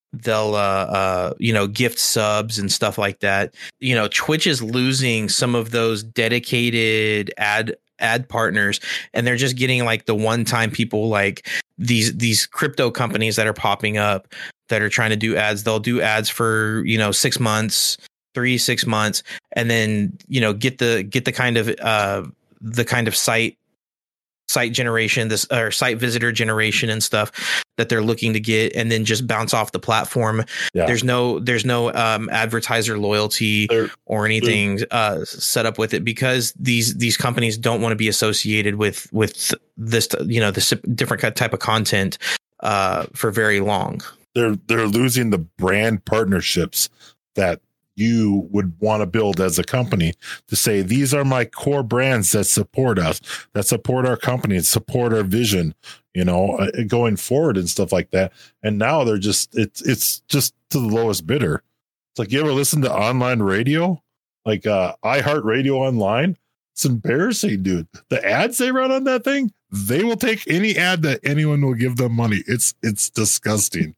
gift subs and stuff like that. Twitch is losing some of those dedicated ad partners, and they're just getting like the one-time people, like these crypto companies that are popping up that are trying to do ads. They'll do ads for 6 months, 6 months, and then get the kind of site generation, or site visitor generation and stuff that they're looking to get, and then just bounce off the platform. Yeah. There's no advertiser loyalty or anything set up with it, because these companies don't want to be associated with this this different type of content for very long. They're losing the brand partnerships that you would want to build as a company, to say, these are my core brands that support us, that support our company, and support our vision, going forward and stuff like that. And now they're just, it's just to the lowest bidder. It's like, you ever listen to online radio, like iHeartRadio online? It's embarrassing, dude. The ads they run on that thing, they will take any ad that anyone will give them money. It's disgusting.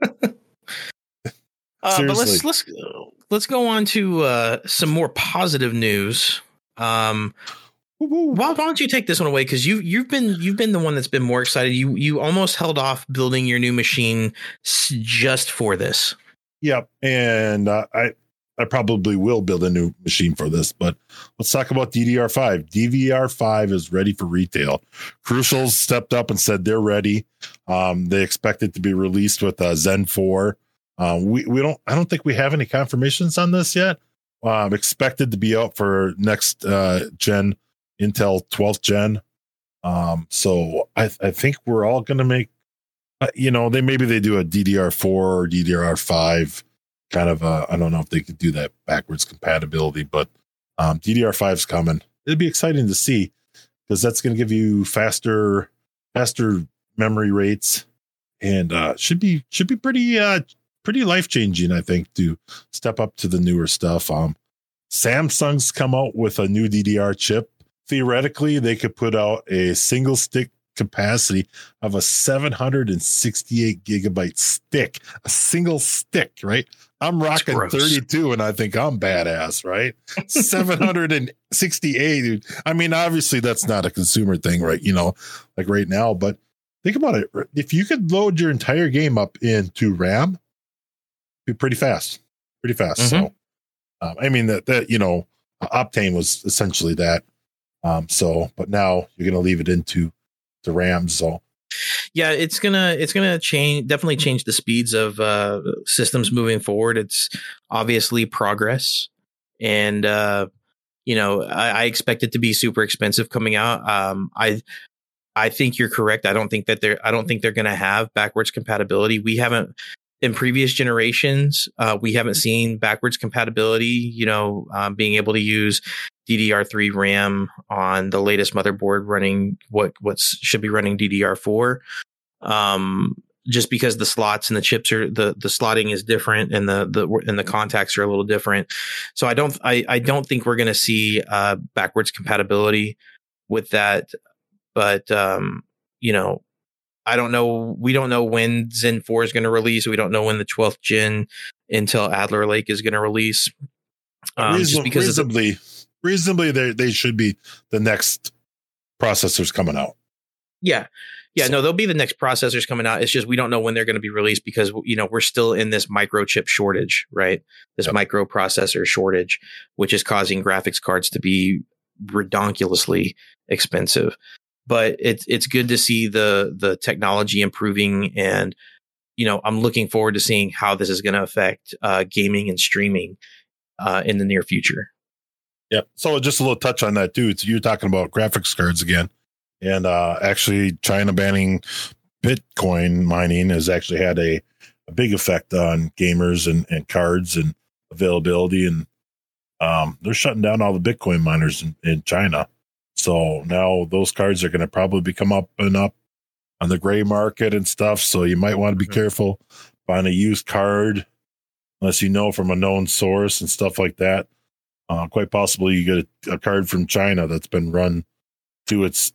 But let's go on to some more positive news. Why don't you take this one away? Because you've been the one that's been more excited. You almost held off building your new machine just for this. Yep, and I probably will build a new machine for this. But let's talk about DDR5. DDR5 is ready for retail. Crucial stepped up and said they're ready. They expect it to be released with Zen 4. I don't think we have any confirmations on this yet. Expected to be out for next gen, Intel 12th gen. So I think we're all going to make, they do a DDR4 or DDR5 kind of, I don't know if they could do that backwards compatibility, but DDR5 is coming. It'd be exciting to see, because that's going to give you faster memory rates, and should be pretty life-changing, I think, to step up to the newer stuff. Samsung's come out with a new DDR chip. Theoretically, they could put out a single stick capacity of a 768 gigabyte stick, a single stick, right? I'm rocking 32 and I think I'm badass, right? 768, dude. I mean, obviously that's not a consumer thing, right? Like right now, but think about it. If you could load your entire game up into RAM, be pretty fast. Mm-hmm. So, I mean that Optane was essentially that. But now you're going to leave it into the RAM. So, yeah, it's gonna definitely change the speeds of systems moving forward. It's obviously progress, and I expect it to be super expensive coming out. I think you're correct. I don't think they're going to have backwards compatibility. We haven't. In previous generations, we haven't seen backwards compatibility, being able to use DDR3 RAM on the latest motherboard running what should be running DDR4. Just because the slots and the chips are the slotting is different, and the contacts are a little different. So I don't think we're going to see backwards compatibility with that. But I don't know. We don't know when Zen 4 is going to release. We don't know when the 12th gen Intel Adler Lake is going to release. Just because reasonably, they should be the next processors coming out. Yeah. No, they'll be the next processors coming out. It's just we don't know when they're going to be released because, we're still in this microchip shortage, right? This microprocessor shortage, which is causing graphics cards to be redonkulously expensive. But it's good to see the technology improving, and I'm looking forward to seeing how this is going to affect gaming and streaming in the near future. Yep. So just a little touch on that too. So you're talking about graphics cards again. And actually, China banning Bitcoin mining has actually had a big effect on gamers and cards and availability. And they're shutting down all the Bitcoin miners in China. So now those cards are going to probably come up and up on the gray market and stuff. So you might want to be careful buying a used card unless you know from a known source and stuff like that. Quite possibly you get a card from China that's been run to its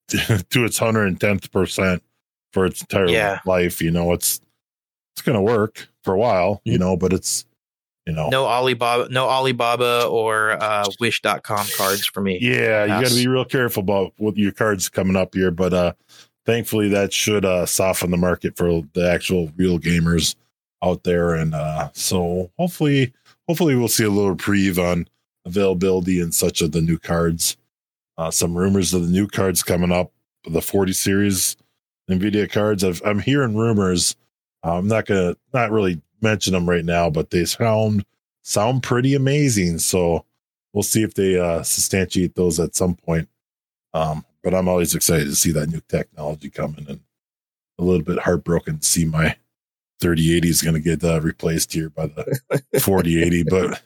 110th percent for its entire life. It's going to work for a while, but it's, no Alibaba or Wish.com cards for me. Yeah. You got to be real careful about what your cards coming up here, but thankfully that should soften the market for the actual real gamers out there. And so hopefully we'll see a little reprieve on availability and such of the new cards. Some rumors of the new cards coming up, the 40 series NVIDIA cards. I'm hearing rumors. I'm not really mention them right now, but they sound pretty amazing. So we'll see if they substantiate those at some point. But I'm always excited to see that new technology coming, and a little bit heartbroken to see my 3080 is going to get replaced here by the 4080, but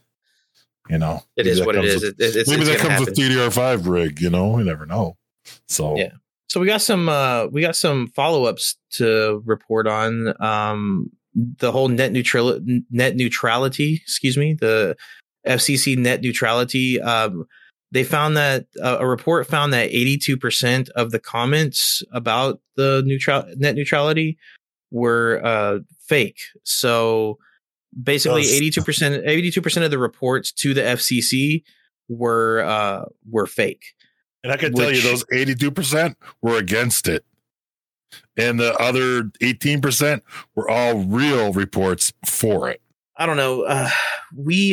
it is what it is. Maybe that comes with DDR5 rig, you never know. So yeah. So we got some follow-ups to report on. The whole net neutrality, the FCC net neutrality. They found that a report found that 82% of the comments about the net neutrality were fake. So basically 82% of the reports to the FCC were fake. And I can tell you those 82% were against it. And the other 18% were all real reports for it. I don't know. We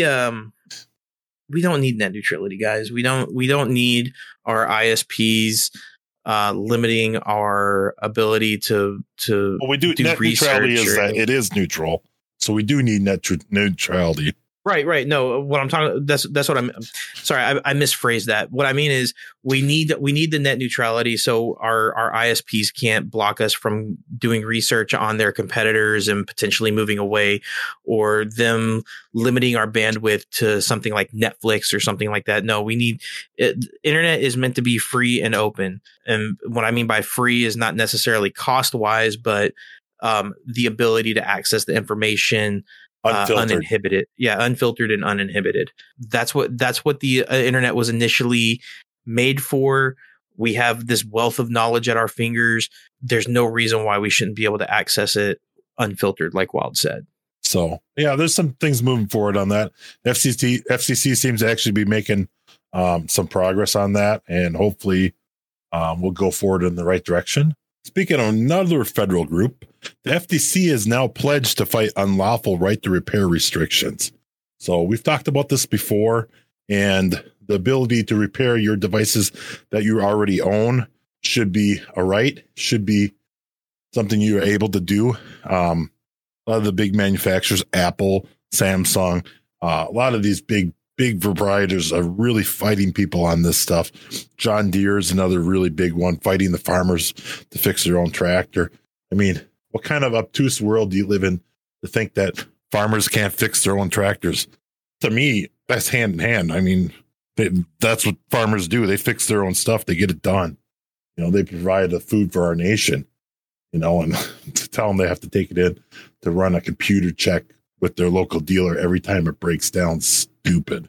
don't need net neutrality, guys. We don't need our ISPs limiting our ability to well, we do net neutrality is that it is neutral. So we do need net neutrality. Right. No, what I'm talking, that's what I'm sorry. I misphrased that. What I mean is we need the net neutrality. So our ISPs can't block us from doing research on their competitors and potentially moving away, or them limiting our bandwidth to something like Netflix or something like that. No, we need it. Internet is meant to be free and open. And what I mean by free is not necessarily cost wise, but the ability to access the information uninhibited. Unfiltered and uninhibited. That's what the internet was initially made for. We have this wealth of knowledge at our fingers. There's no reason why we shouldn't be able to access it unfiltered, like Wild said. So yeah, there's some things moving forward on that. FCC seems to actually be making some progress on that, and hopefully we'll go forward in the right direction. Speaking of another federal group, the FTC is now pledged to fight unlawful right to repair restrictions. So we've talked about this before, and the ability to repair your devices that you already own should be a right, should be something you are able to do. A lot of the big manufacturers, Apple, Samsung, a lot of these big providers are really fighting people on this stuff. John Deere is another really big one, fighting the farmers to fix their own tractor. I mean, what kind of obtuse world do you live in to think that farmers can't fix their own tractors? To me, that's hand in hand. I mean, that's what farmers do. They fix their own stuff. They get it done. They provide the food for our nation, and to tell them they have to take it in to run a computer check with their local dealer every time it breaks down, stupid.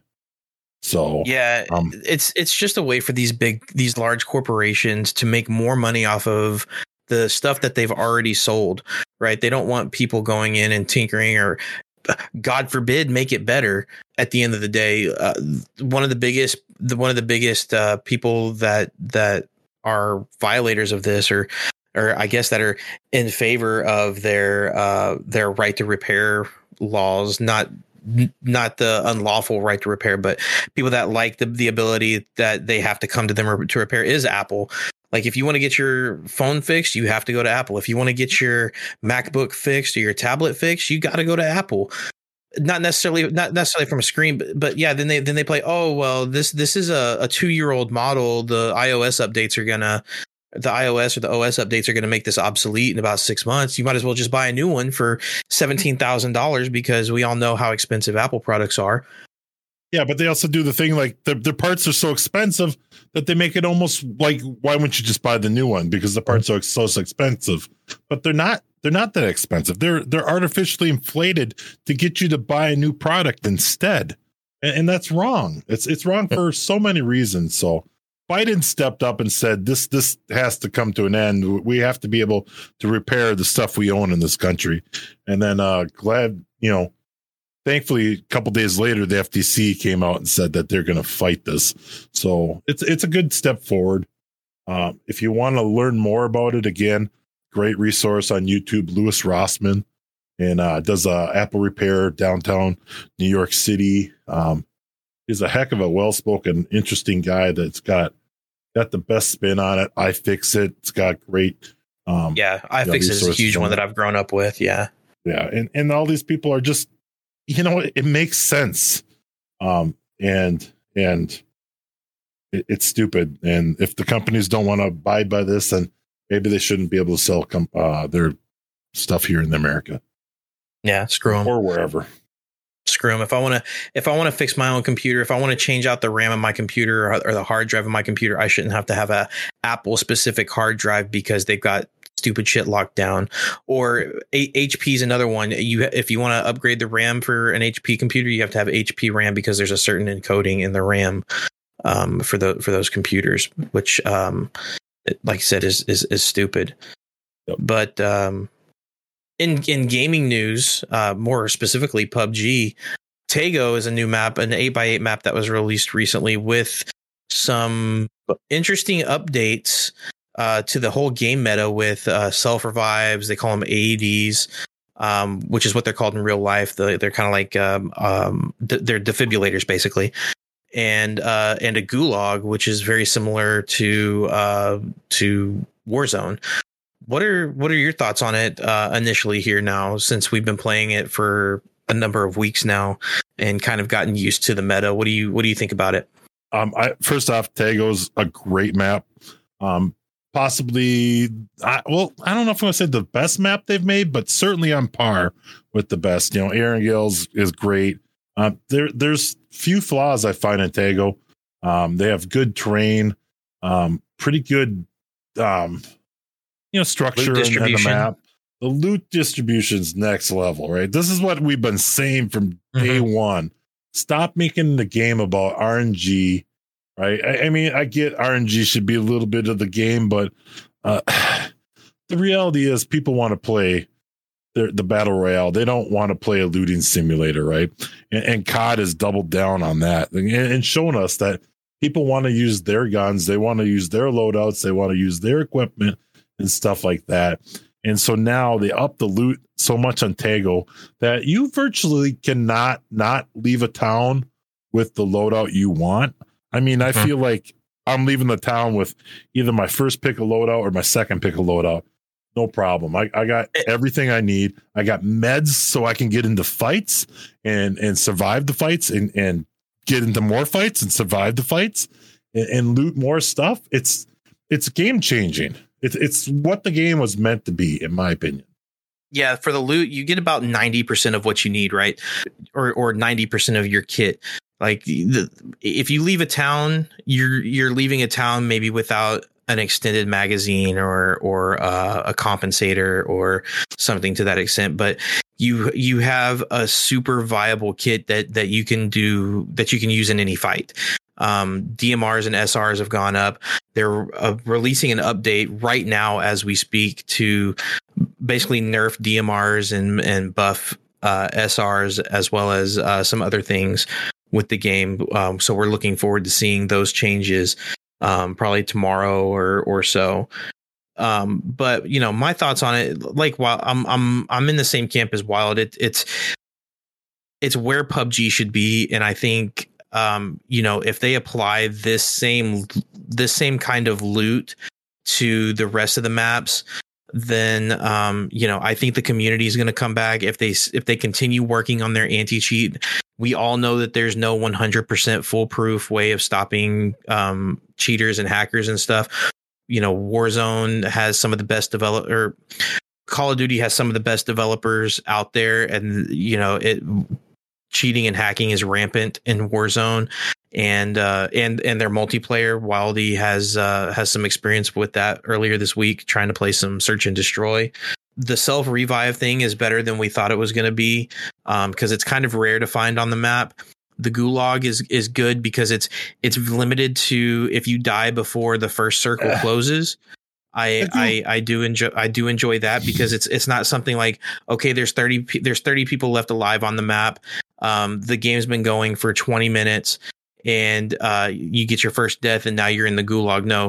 So yeah, it's just a way for these large corporations to make more money off of the stuff that they've already sold, right? They don't want people going in and tinkering or, God forbid, make it better. At the end of the day, one of the biggest people that are violators of this, or I guess that are in favor of their right to repair laws, not the unlawful right to repair, but people that like the ability that they have to come to them to repair, is Apple. Like, if you want to get your phone fixed, you have to go to Apple. If you want to get your MacBook fixed or your tablet fixed, you got to go to Apple. Not necessarily from a screen, but yeah, then they play, oh, well, this is a 2-year-old model. The iOS or the OS updates are going to make this obsolete in about 6 months. You might as well just buy a new one for $17,000, because we all know how expensive Apple products are. Yeah, but they also do the thing like the parts are so expensive that they make it almost like, why wouldn't you just buy the new one? Because the parts are so expensive. But they're not that expensive. They're artificially inflated to get you to buy a new product instead. And that's wrong. It's wrong for so many reasons. So Biden stepped up and said, this has to come to an end. We have to be able to repair the stuff we own in this country. And then thankfully, a couple days later, the FTC came out and said that they're going to fight this. So it's a good step forward. If you want to learn more about it, again, great resource on YouTube, Louis Rossmann, and does Apple repair downtown New York City. He's a heck of a well-spoken, interesting guy that's got the best spin on it. iFixit. It's got great. iFixit is a huge one that I've grown up with. Yeah. Yeah. And all these people are just, it makes sense. And it's stupid. And if the companies don't want to abide by this, then maybe they shouldn't be able to sell their stuff here in America. Yeah. Screw them. Or wherever. Screw them. If I want to fix my own computer, if I want to change out the RAM of my computer or the hard drive of my computer, I shouldn't have to have a Apple specific hard drive because they've got stupid shit locked down. Or HP is another one. If you want to upgrade the RAM for an HP computer, you have to have HP RAM because there's a certain encoding in the RAM for those computers, which like I said is stupid. Yep. But in gaming news, more specifically PUBG, Tago is a new map, an 8x8 map that was released recently with some interesting updates to the whole game meta with self revives. They call them AEDs, which is what they're called in real life. They're kind of like they're defibrillators basically, and a gulag, which is very similar to Warzone. What are your thoughts on it initially here now, since we've been playing it for a number of weeks now and kind of gotten used to the meta? What do you think about it? First off, Tago's a great map. Possibly, I don't know if I'm going to say the best map they've made, but certainly on par with the best. Erangel's is great. There's few flaws I find in Tago. They have good terrain, pretty good, structure in the map. The loot distribution's next level, right? This is what we've been saying from day one. Stop making the game about RNG, right? I mean, I get RNG should be a little bit of the game, but the reality is people want to play the battle royale. They don't want to play a looting simulator, right? And COD has doubled down on that and shown us that people want to use their guns. They want to use their loadouts. They want to use their equipment and stuff like that. And so now they up the loot so much on Tago that you virtually cannot not leave a town with the loadout you want. I mean, I feel like I'm leaving the town with either my first pick of loadout or my second pick of loadout. No problem. I got everything I need. I got meds so I can get into fights and survive the fights and get into more fights and survive the fights and loot more stuff. It's game changing. It's what the game was meant to be, in my opinion. Yeah, for the loot, you get about 90% of what you need, right? Or 90% of your kit. Like if you leave a town, you're leaving a town maybe without an extended magazine or a compensator or something to that extent. But you have a super viable kit that you can use in any fight. DMRs and SRs have gone up. They're releasing an update right now as we speak to basically nerf DMRs and buff SRs, as well as some other things with the game. So we're looking forward to seeing those changes probably tomorrow or so. But my thoughts on it, like, while I'm in the same camp as Wild, it's where PUBG should be, and I think if they apply this same kind of loot to the rest of the maps, then I think the community is going to come back if they continue working on their anti-cheat. We all know that there's no 100% foolproof way of stopping cheaters and hackers and stuff. Warzone has some of the best Call of Duty has some of the best developers out there, and cheating and hacking is rampant in Warzone, and their multiplayer. Wildy has some experience with that earlier this week, trying to play some Search and Destroy. The self revive thing is better than we thought it was going to be, because it's kind of rare to find on the map. The Gulag is good because it's limited to if you die before the first circle closes. I do enjoy that, because it's not something like, okay, there's 30 people left alive on the map. The game's been going for 20 minutes and you get your first death and now you're in the Gulag. No,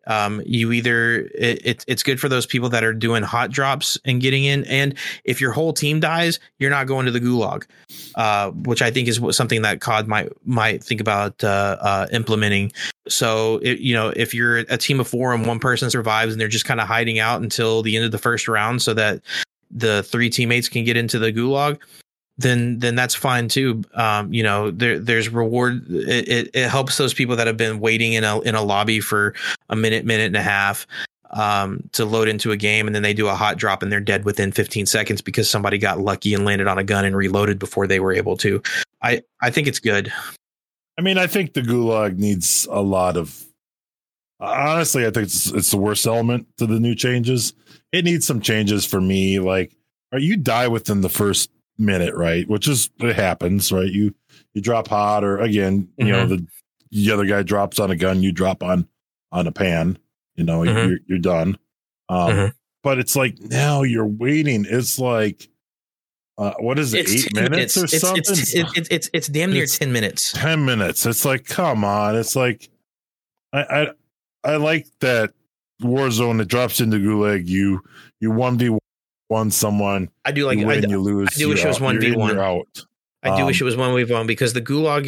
it's good for those people that are doing hot drops and getting in. And if your whole team dies, you're not going to the Gulag, which I think is something that COD might think about implementing. So, if you're a team of 4 and one person survives and they're just kind of hiding out until the end of the first round so that the 3 teammates can get into the Gulag, then that's fine too. There's reward. It helps those people that have been waiting in a lobby for a minute and a half to load into a game, and then they do a hot drop and they're dead within 15 seconds because somebody got lucky and landed on a gun and reloaded before they were able to. I think it's good. I mean, I think the Gulag needs a lot of. Honestly, I think it's the worst element to the new changes. It needs some changes for me. Like, you die within the first minute, right? Which is, it happens, right? You drop hot, or again, the other guy drops on a gun, you drop on a pan. You're done. But it's like, now you're waiting. It's like, what is it? 8 minutes or something? It's damn near 10 minutes. 10 minutes. It's like, come on. It's like, I like that Warzone that drops into Gulag. You 1v1 someone. I do like. You win, you lose. I do wish it was 1v1. Out. I do wish it was 1v1, because the Gulag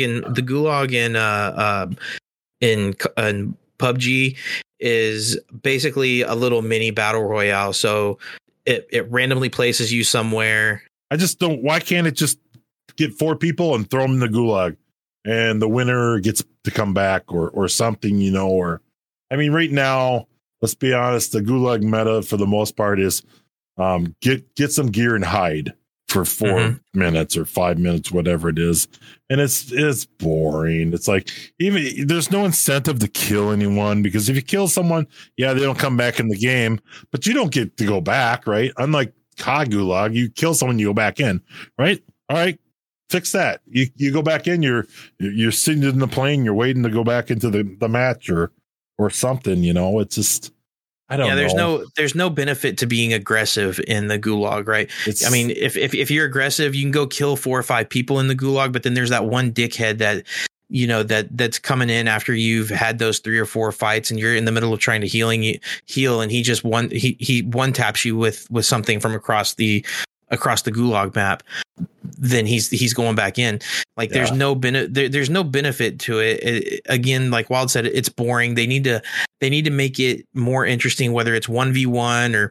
in PUBG is basically a little mini battle royale. So it randomly places you somewhere. I just don't. Why can't it just get 4 people and throw them in the Gulag, and the winner gets to come back or something? Or, I mean, right now, let's be honest, the Gulag meta for the most part is get some gear and hide for 4 minutes or 5 minutes, whatever it is. And it's boring. It's like, even there's no incentive to kill anyone, because if you kill someone, they don't come back in the game, but you don't get to go back, right? Unlike COD Gulag, you kill someone, you go back in, right? All right, fix that. You go back in, you're sitting in the plane, you're waiting to go back into the match or something, it's just, I don't know. There's no benefit to being aggressive in the Gulag, right? I mean, if you're aggressive, you can go kill 4 or 5 people in the Gulag, but then there's that one dickhead that that's coming in after you've had those 3 or 4 fights, and you're in the middle of trying to heal, and he just one taps you with something from across the Gulag map. Then he's going back in. Like, there's no benefit to it. Again, like Wild said, it's boring. They need to make it more interesting, whether it's 1v1 or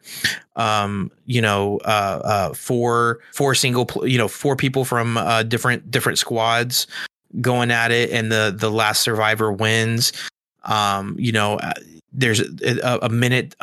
four single, 4 people from different squads going at it, and the last survivor wins. There's a minute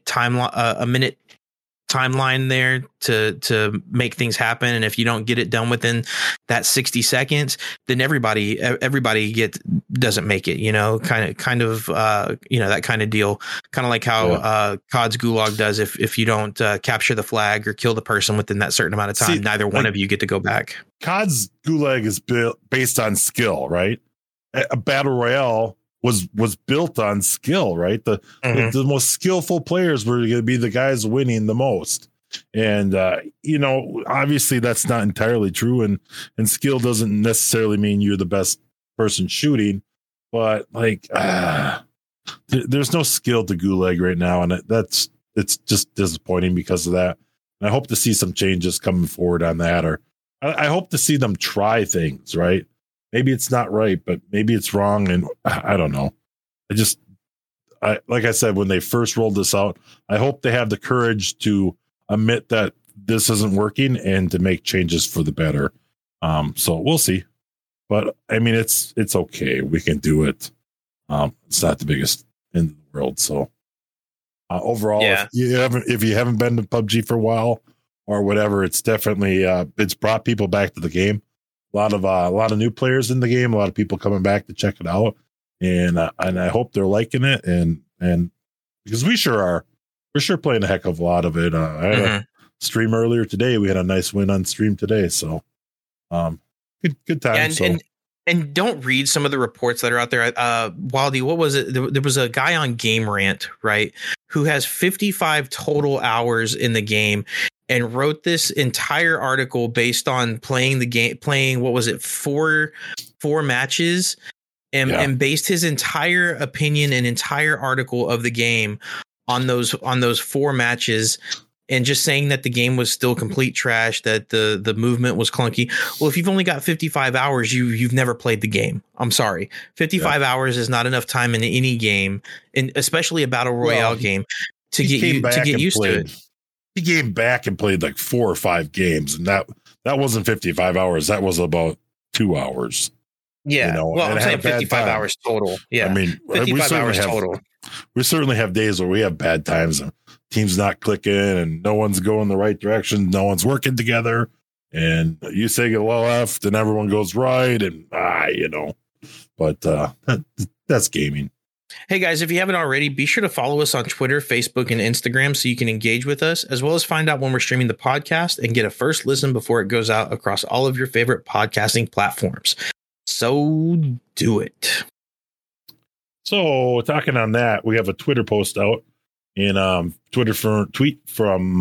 timeline there to make things happen, and if you don't get it done within that 60 seconds, then everybody doesn't make it, kind of that kind of deal, kind of like how COD's Gulag does. If you don't capture the flag or kill the person within that certain amount of time, neither one of you get to go back. COD's Gulag is based on skill, right? a battle royale was built on skill, right? The most skillful players were going to be the guys winning the most. And, obviously that's not entirely true. And skill doesn't necessarily mean you're the best person shooting, but there's no skill to Gulag right now. And it's just disappointing because of that. And I hope to see some changes coming forward on that, or I hope to see them try things, right? Maybe it's not right, but maybe it's wrong. And I don't know. Like I said, when they first rolled this out, I hope they have the courage to admit that this isn't working and to make changes for the better. So we'll see. But I mean, it's okay. We can do it. It's not the biggest in the world. So overall, if you haven't been to PUBG for a while or whatever, it's definitely it's brought people back to the game. A lot of new players in the game. A lot of people coming back to check it out, and I hope they're liking it. And because we sure are, we're sure playing a heck of a lot of it. I had a stream earlier today. We had a nice win on stream today. So, good time. And don't read some of the reports that are out there. Wildy, what was it? There was a guy on Game Rant, right, who has 55 total hours in the game and wrote this entire article based on playing the game, what was it, four matches, and based his entire opinion and entire article of the game on those 4 matches. And just saying that the game was still complete trash, that the movement was clunky. Well, if you've only got 55 hours, you've never played the game. I'm sorry. 55 hours is not enough time in any game, and especially a battle royale game, to get used to it. He came back and played like 4 or 5 games, and that wasn't 55 hours. That was about 2 hours. Yeah. Well, I'm saying 55 hours total. Yeah. I mean, 55 hours total. We certainly have days where we have bad times and teams not clicking and no one's going the right direction. No one's working together. And you say go left and everyone goes right. And, but that's gaming. Hey guys, if you haven't already, be sure to follow us on Twitter, Facebook, and Instagram so you can engage with us, as well as find out when we're streaming the podcast and get a first listen before it goes out across all of your favorite podcasting platforms. So do it. So talking on that, we have a Twitter post out and a tweet from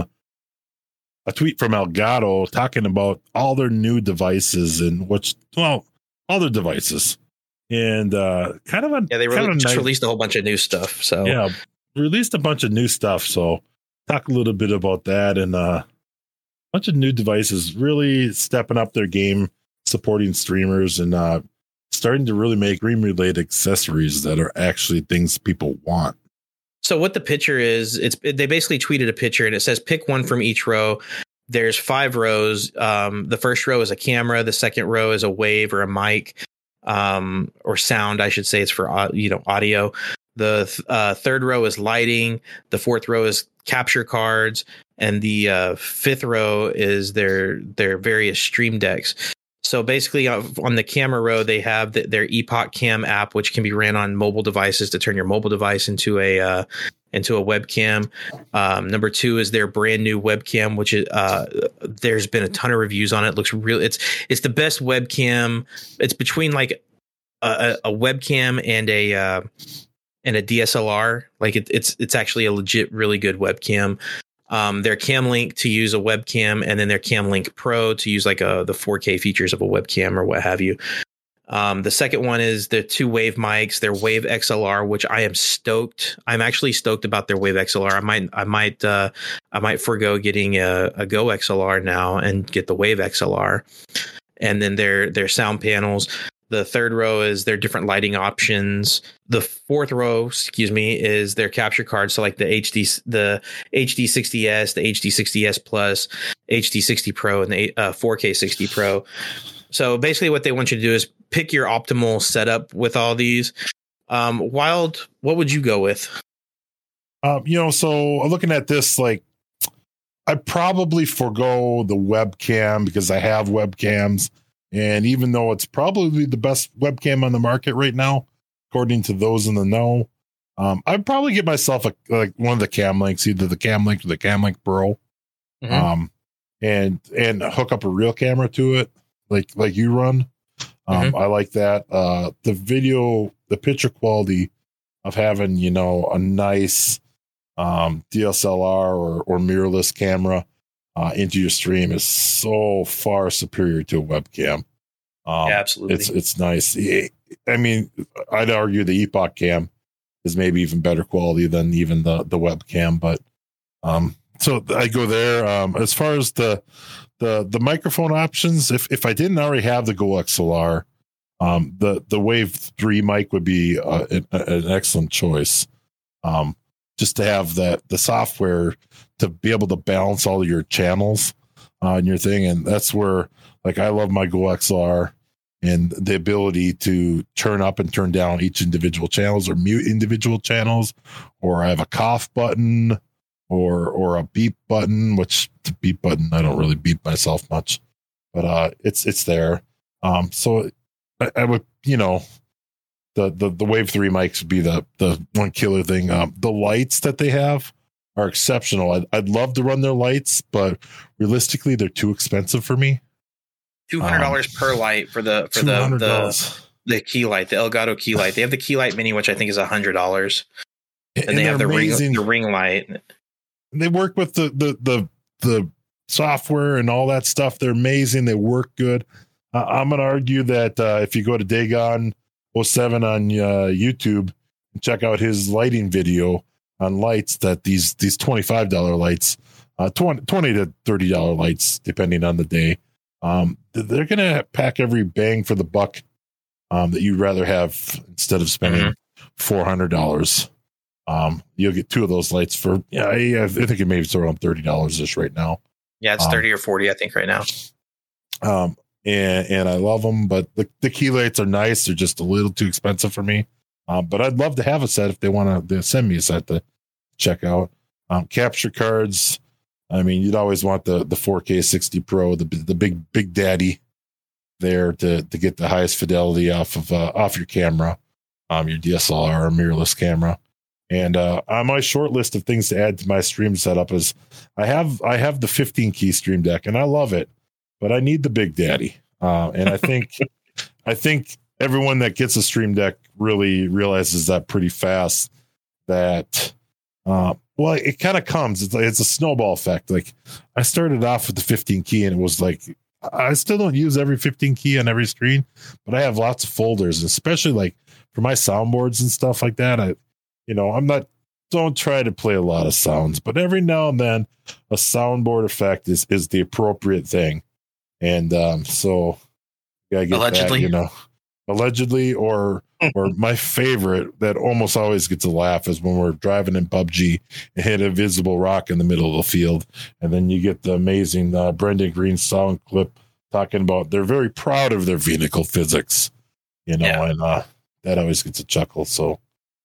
Elgato talking about all their new devices and all their devices. And they released a whole bunch of new stuff. So yeah, released a bunch of new stuff. So talk a little bit about that and a bunch of new devices really stepping up their game, supporting streamers and starting to really make stream related accessories that are actually things people want. So what the picture is, they basically tweeted a picture and it says pick one from each row. There's 5 rows. The first row is a camera. The second row is a wave or a mic. Or sound, I should say. It's for audio. The third row is lighting. The fourth row is capture cards, and the fifth row is their various stream decks. So basically, on the camera row, they have their Epoch Cam app, which can be ran on mobile devices to turn your mobile device into a webcam. Number 2 is their brand new webcam, which is there's been a ton of reviews on it. Looks real. It's the best webcam. It's between like a webcam and a DSLR. Like it's actually a legit really good webcam. Their Cam Link to use a webcam, and then their Cam Link Pro to use like the 4K features of a webcam or what have you. The second one is the 2 Wave mics, their Wave XLR, which I am stoked. I'm actually stoked about their Wave XLR. I might forego getting a Go XLR now and get the Wave XLR. And then their sound panels. The third row is their different lighting options. The fourth row, is their capture cards. So like the HD60S, the HD60S Plus, HD60 Pro, and the 4K 60 Pro. So basically what they want you to do is pick your optimal setup with all these. Wild, what would you go with? So looking at this, like I probably forego the webcam because I have webcams. And even though it's probably the best webcam on the market right now, according to those in the know, I'd probably get myself one of the Cam Links, either the Cam Link or the Cam Link Pro, and hook up a real camera to it, like you run. I like that. The picture quality of having, a nice DSLR or mirrorless camera into your stream is so far superior to a webcam. Yeah, absolutely. It's nice. I mean, I'd argue the Epoch Cam is maybe even better quality than even the webcam, but so I go there. As far as the microphone options, if I didn't already have the Go XLR, the Wave 3 mic would be an excellent choice. Just to have the software to be able to balance all of your channels on your thing. And that's where, like, I love my Go XLR and the ability to turn up and turn down each individual channels or mute individual channels, or I have a cough button or a beep button, which the beep button, I don't really beep myself much, but it's there. So I would, the Wave 3 mics would be the one killer thing. The lights that they have are exceptional. I'd love to run their lights, but realistically, they're too expensive for me. $200 per light for the key light, the Elgato key light. They have the key light mini, which I think is $100, and they have the ring light. They work with the software and all that stuff. They're amazing. They work good. I'm going to argue that if you go to Dagon 07 on YouTube and check out his lighting video on lights, that these $25 lights, $20 to $30 lights, depending on the day, they're going to pack every bang for the buck that you'd rather have instead of spending $400. You'll get two of those lights for, I think it maybe it's around $30 ish right now. Yeah, it's 30 or 40, I think, right now. And I love them, but the key lights are nice. They're just a little too expensive for me. But I'd love to have a set if they want to send me a set to check out. Capture cards. I mean, you'd always want the 4K 60 Pro, the big daddy there to get the highest fidelity off your camera, your DSLR or mirrorless camera. And on my short list of things to add to my stream setup is I have the 15 key Stream Deck, and I love it, but I need the big daddy. And I think everyone that gets a Stream Deck really realizes that pretty fast. That well, it kind of comes. It's a snowball effect. Like, I started off with the 15 key, and it was like, I still don't use every 15 key on every screen, but I have lots of folders, especially like for my soundboards and stuff like that. Don't try to play a lot of sounds, but every now and then a soundboard effect is the appropriate thing. And so I get allegedly, that, allegedly, or my favorite that almost always gets a laugh is when we're driving in PUBG and hit a visible rock in the middle of the field. And then you get the amazing Brendan Green sound clip talking about they're very proud of their vehicle physics, and that always gets a chuckle. So,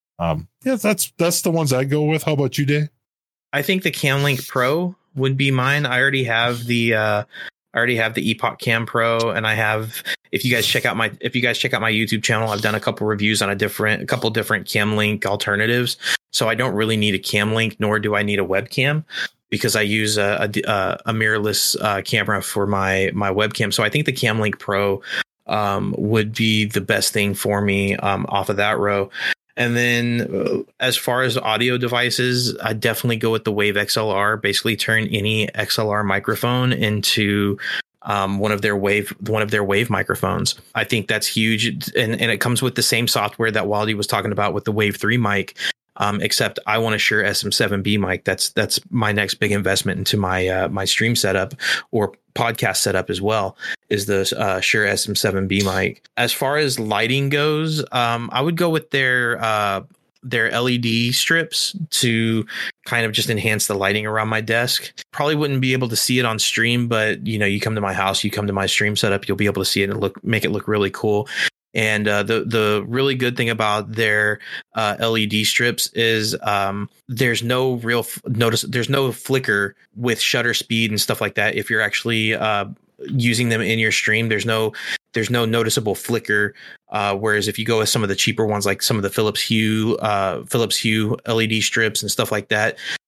that's the ones I go with. How about you, Dave? I think the Camlink Pro would be mine. I already have the Epoch Cam Pro, and I have. If you guys check out my YouTube channel, I've done a couple reviews on a couple different Camlink alternatives. So I don't really need a Camlink, nor do I need a webcam, because I use a mirrorless camera for my webcam. So I think the Camlink Pro would be the best thing for me off of that row. And then as far as audio devices, I definitely go with the Wave XLR. Basically turn any XLR microphone into one of their wave microphones. I think that's huge. And it comes with the same software that Waldy was talking about with the Wave 3 mic. Except I want a Shure SM7B mic. That's my next big investment into my stream setup or podcast setup as well, is the Shure SM7B mic. As far as lighting goes, I would go with their LED strips to kind of just enhance the lighting around my desk. Probably wouldn't be able to see it on stream, but you come to my house, you come to my stream setup, you'll be able to see it and make it look really cool. And the really good thing about their LED strips is there's no real there's no flicker with shutter speed and stuff like that. If you're actually using them in your stream, there's no noticeable flicker. Whereas if you go with some of the cheaper ones, like some of the Philips Hue LED strips and stuff like that,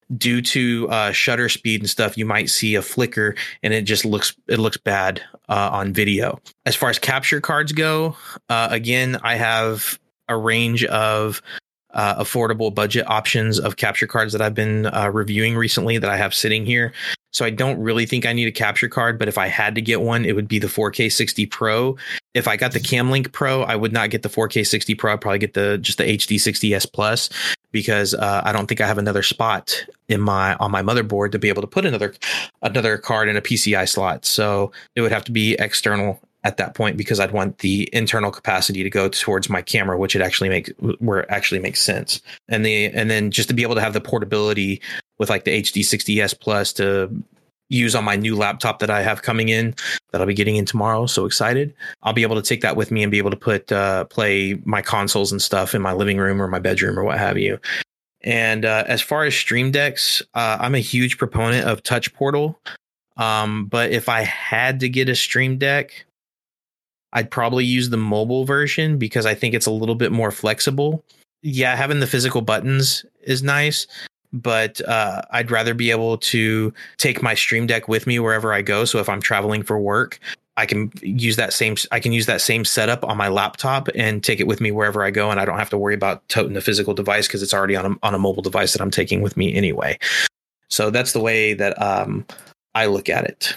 due to shutter speed and stuff, you might see a flicker, and it looks bad on video. As far as capture cards go, again, I have a range of affordable budget options of capture cards that I've been reviewing recently that I have sitting here. So I don't really think I need a capture card, but if I had to get one, it would be the 4K 60 Pro. If I got the Camlink Pro, I would not get the 4K 60 Pro. I'd probably get just the HD 60s Plus, because I don't think I have another spot on my motherboard to be able to put another card in a PCI slot. So it would have to be external at that point, because I'd want the internal capacity to go towards my camera, which it actually makes sense. And then just to be able to have the portability with like the HD 60s Plus to use on my new laptop that I have coming in, that I'll be getting in tomorrow. So excited. I'll be able to take that with me and be able to play my consoles and stuff in my living room or my bedroom or what have you. And as far as Stream Decks, I'm a huge proponent of Touch Portal. But if I had to get a Stream Deck, I'd probably use the mobile version, because I think it's a little bit more flexible. Yeah, having the physical buttons is nice, but I'd rather be able to take my Stream Deck with me wherever I go. So if I'm traveling for work, I can use that same setup on my laptop and take it with me wherever I go, and I don't have to worry about toting the physical device, because it's already on a mobile device that I'm taking with me anyway. So that's the way that I look at it.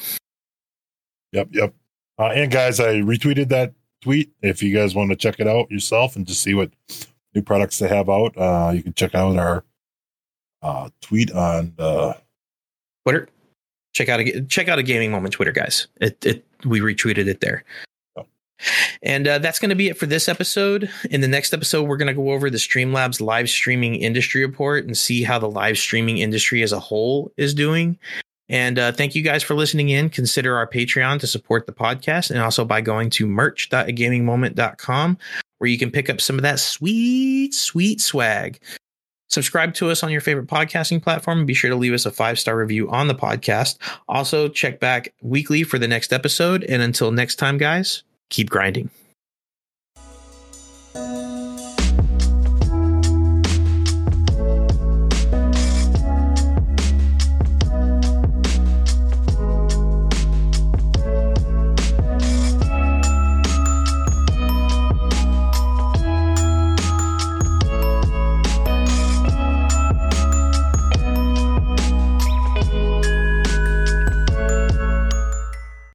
Yep. And guys, I retweeted that tweet. If you guys want to check it out yourself and just see what new products they have out, you can check out our tweet on Twitter. Check out a Gaming Moment Twitter, guys. We retweeted it there. Oh. And that's going to be it for this episode. In the next episode, we're going to go over the Streamlabs live streaming industry report and see how the live streaming industry as a whole is doing. And thank you guys for listening in. Consider our Patreon to support the podcast, and also by going to merch.agamingmoment.com, where you can pick up some of that sweet swag. Subscribe to us on your favorite podcasting platform, and be sure to leave us a 5-star review on the podcast. Also, check back weekly for the next episode. And until next time, guys, keep grinding.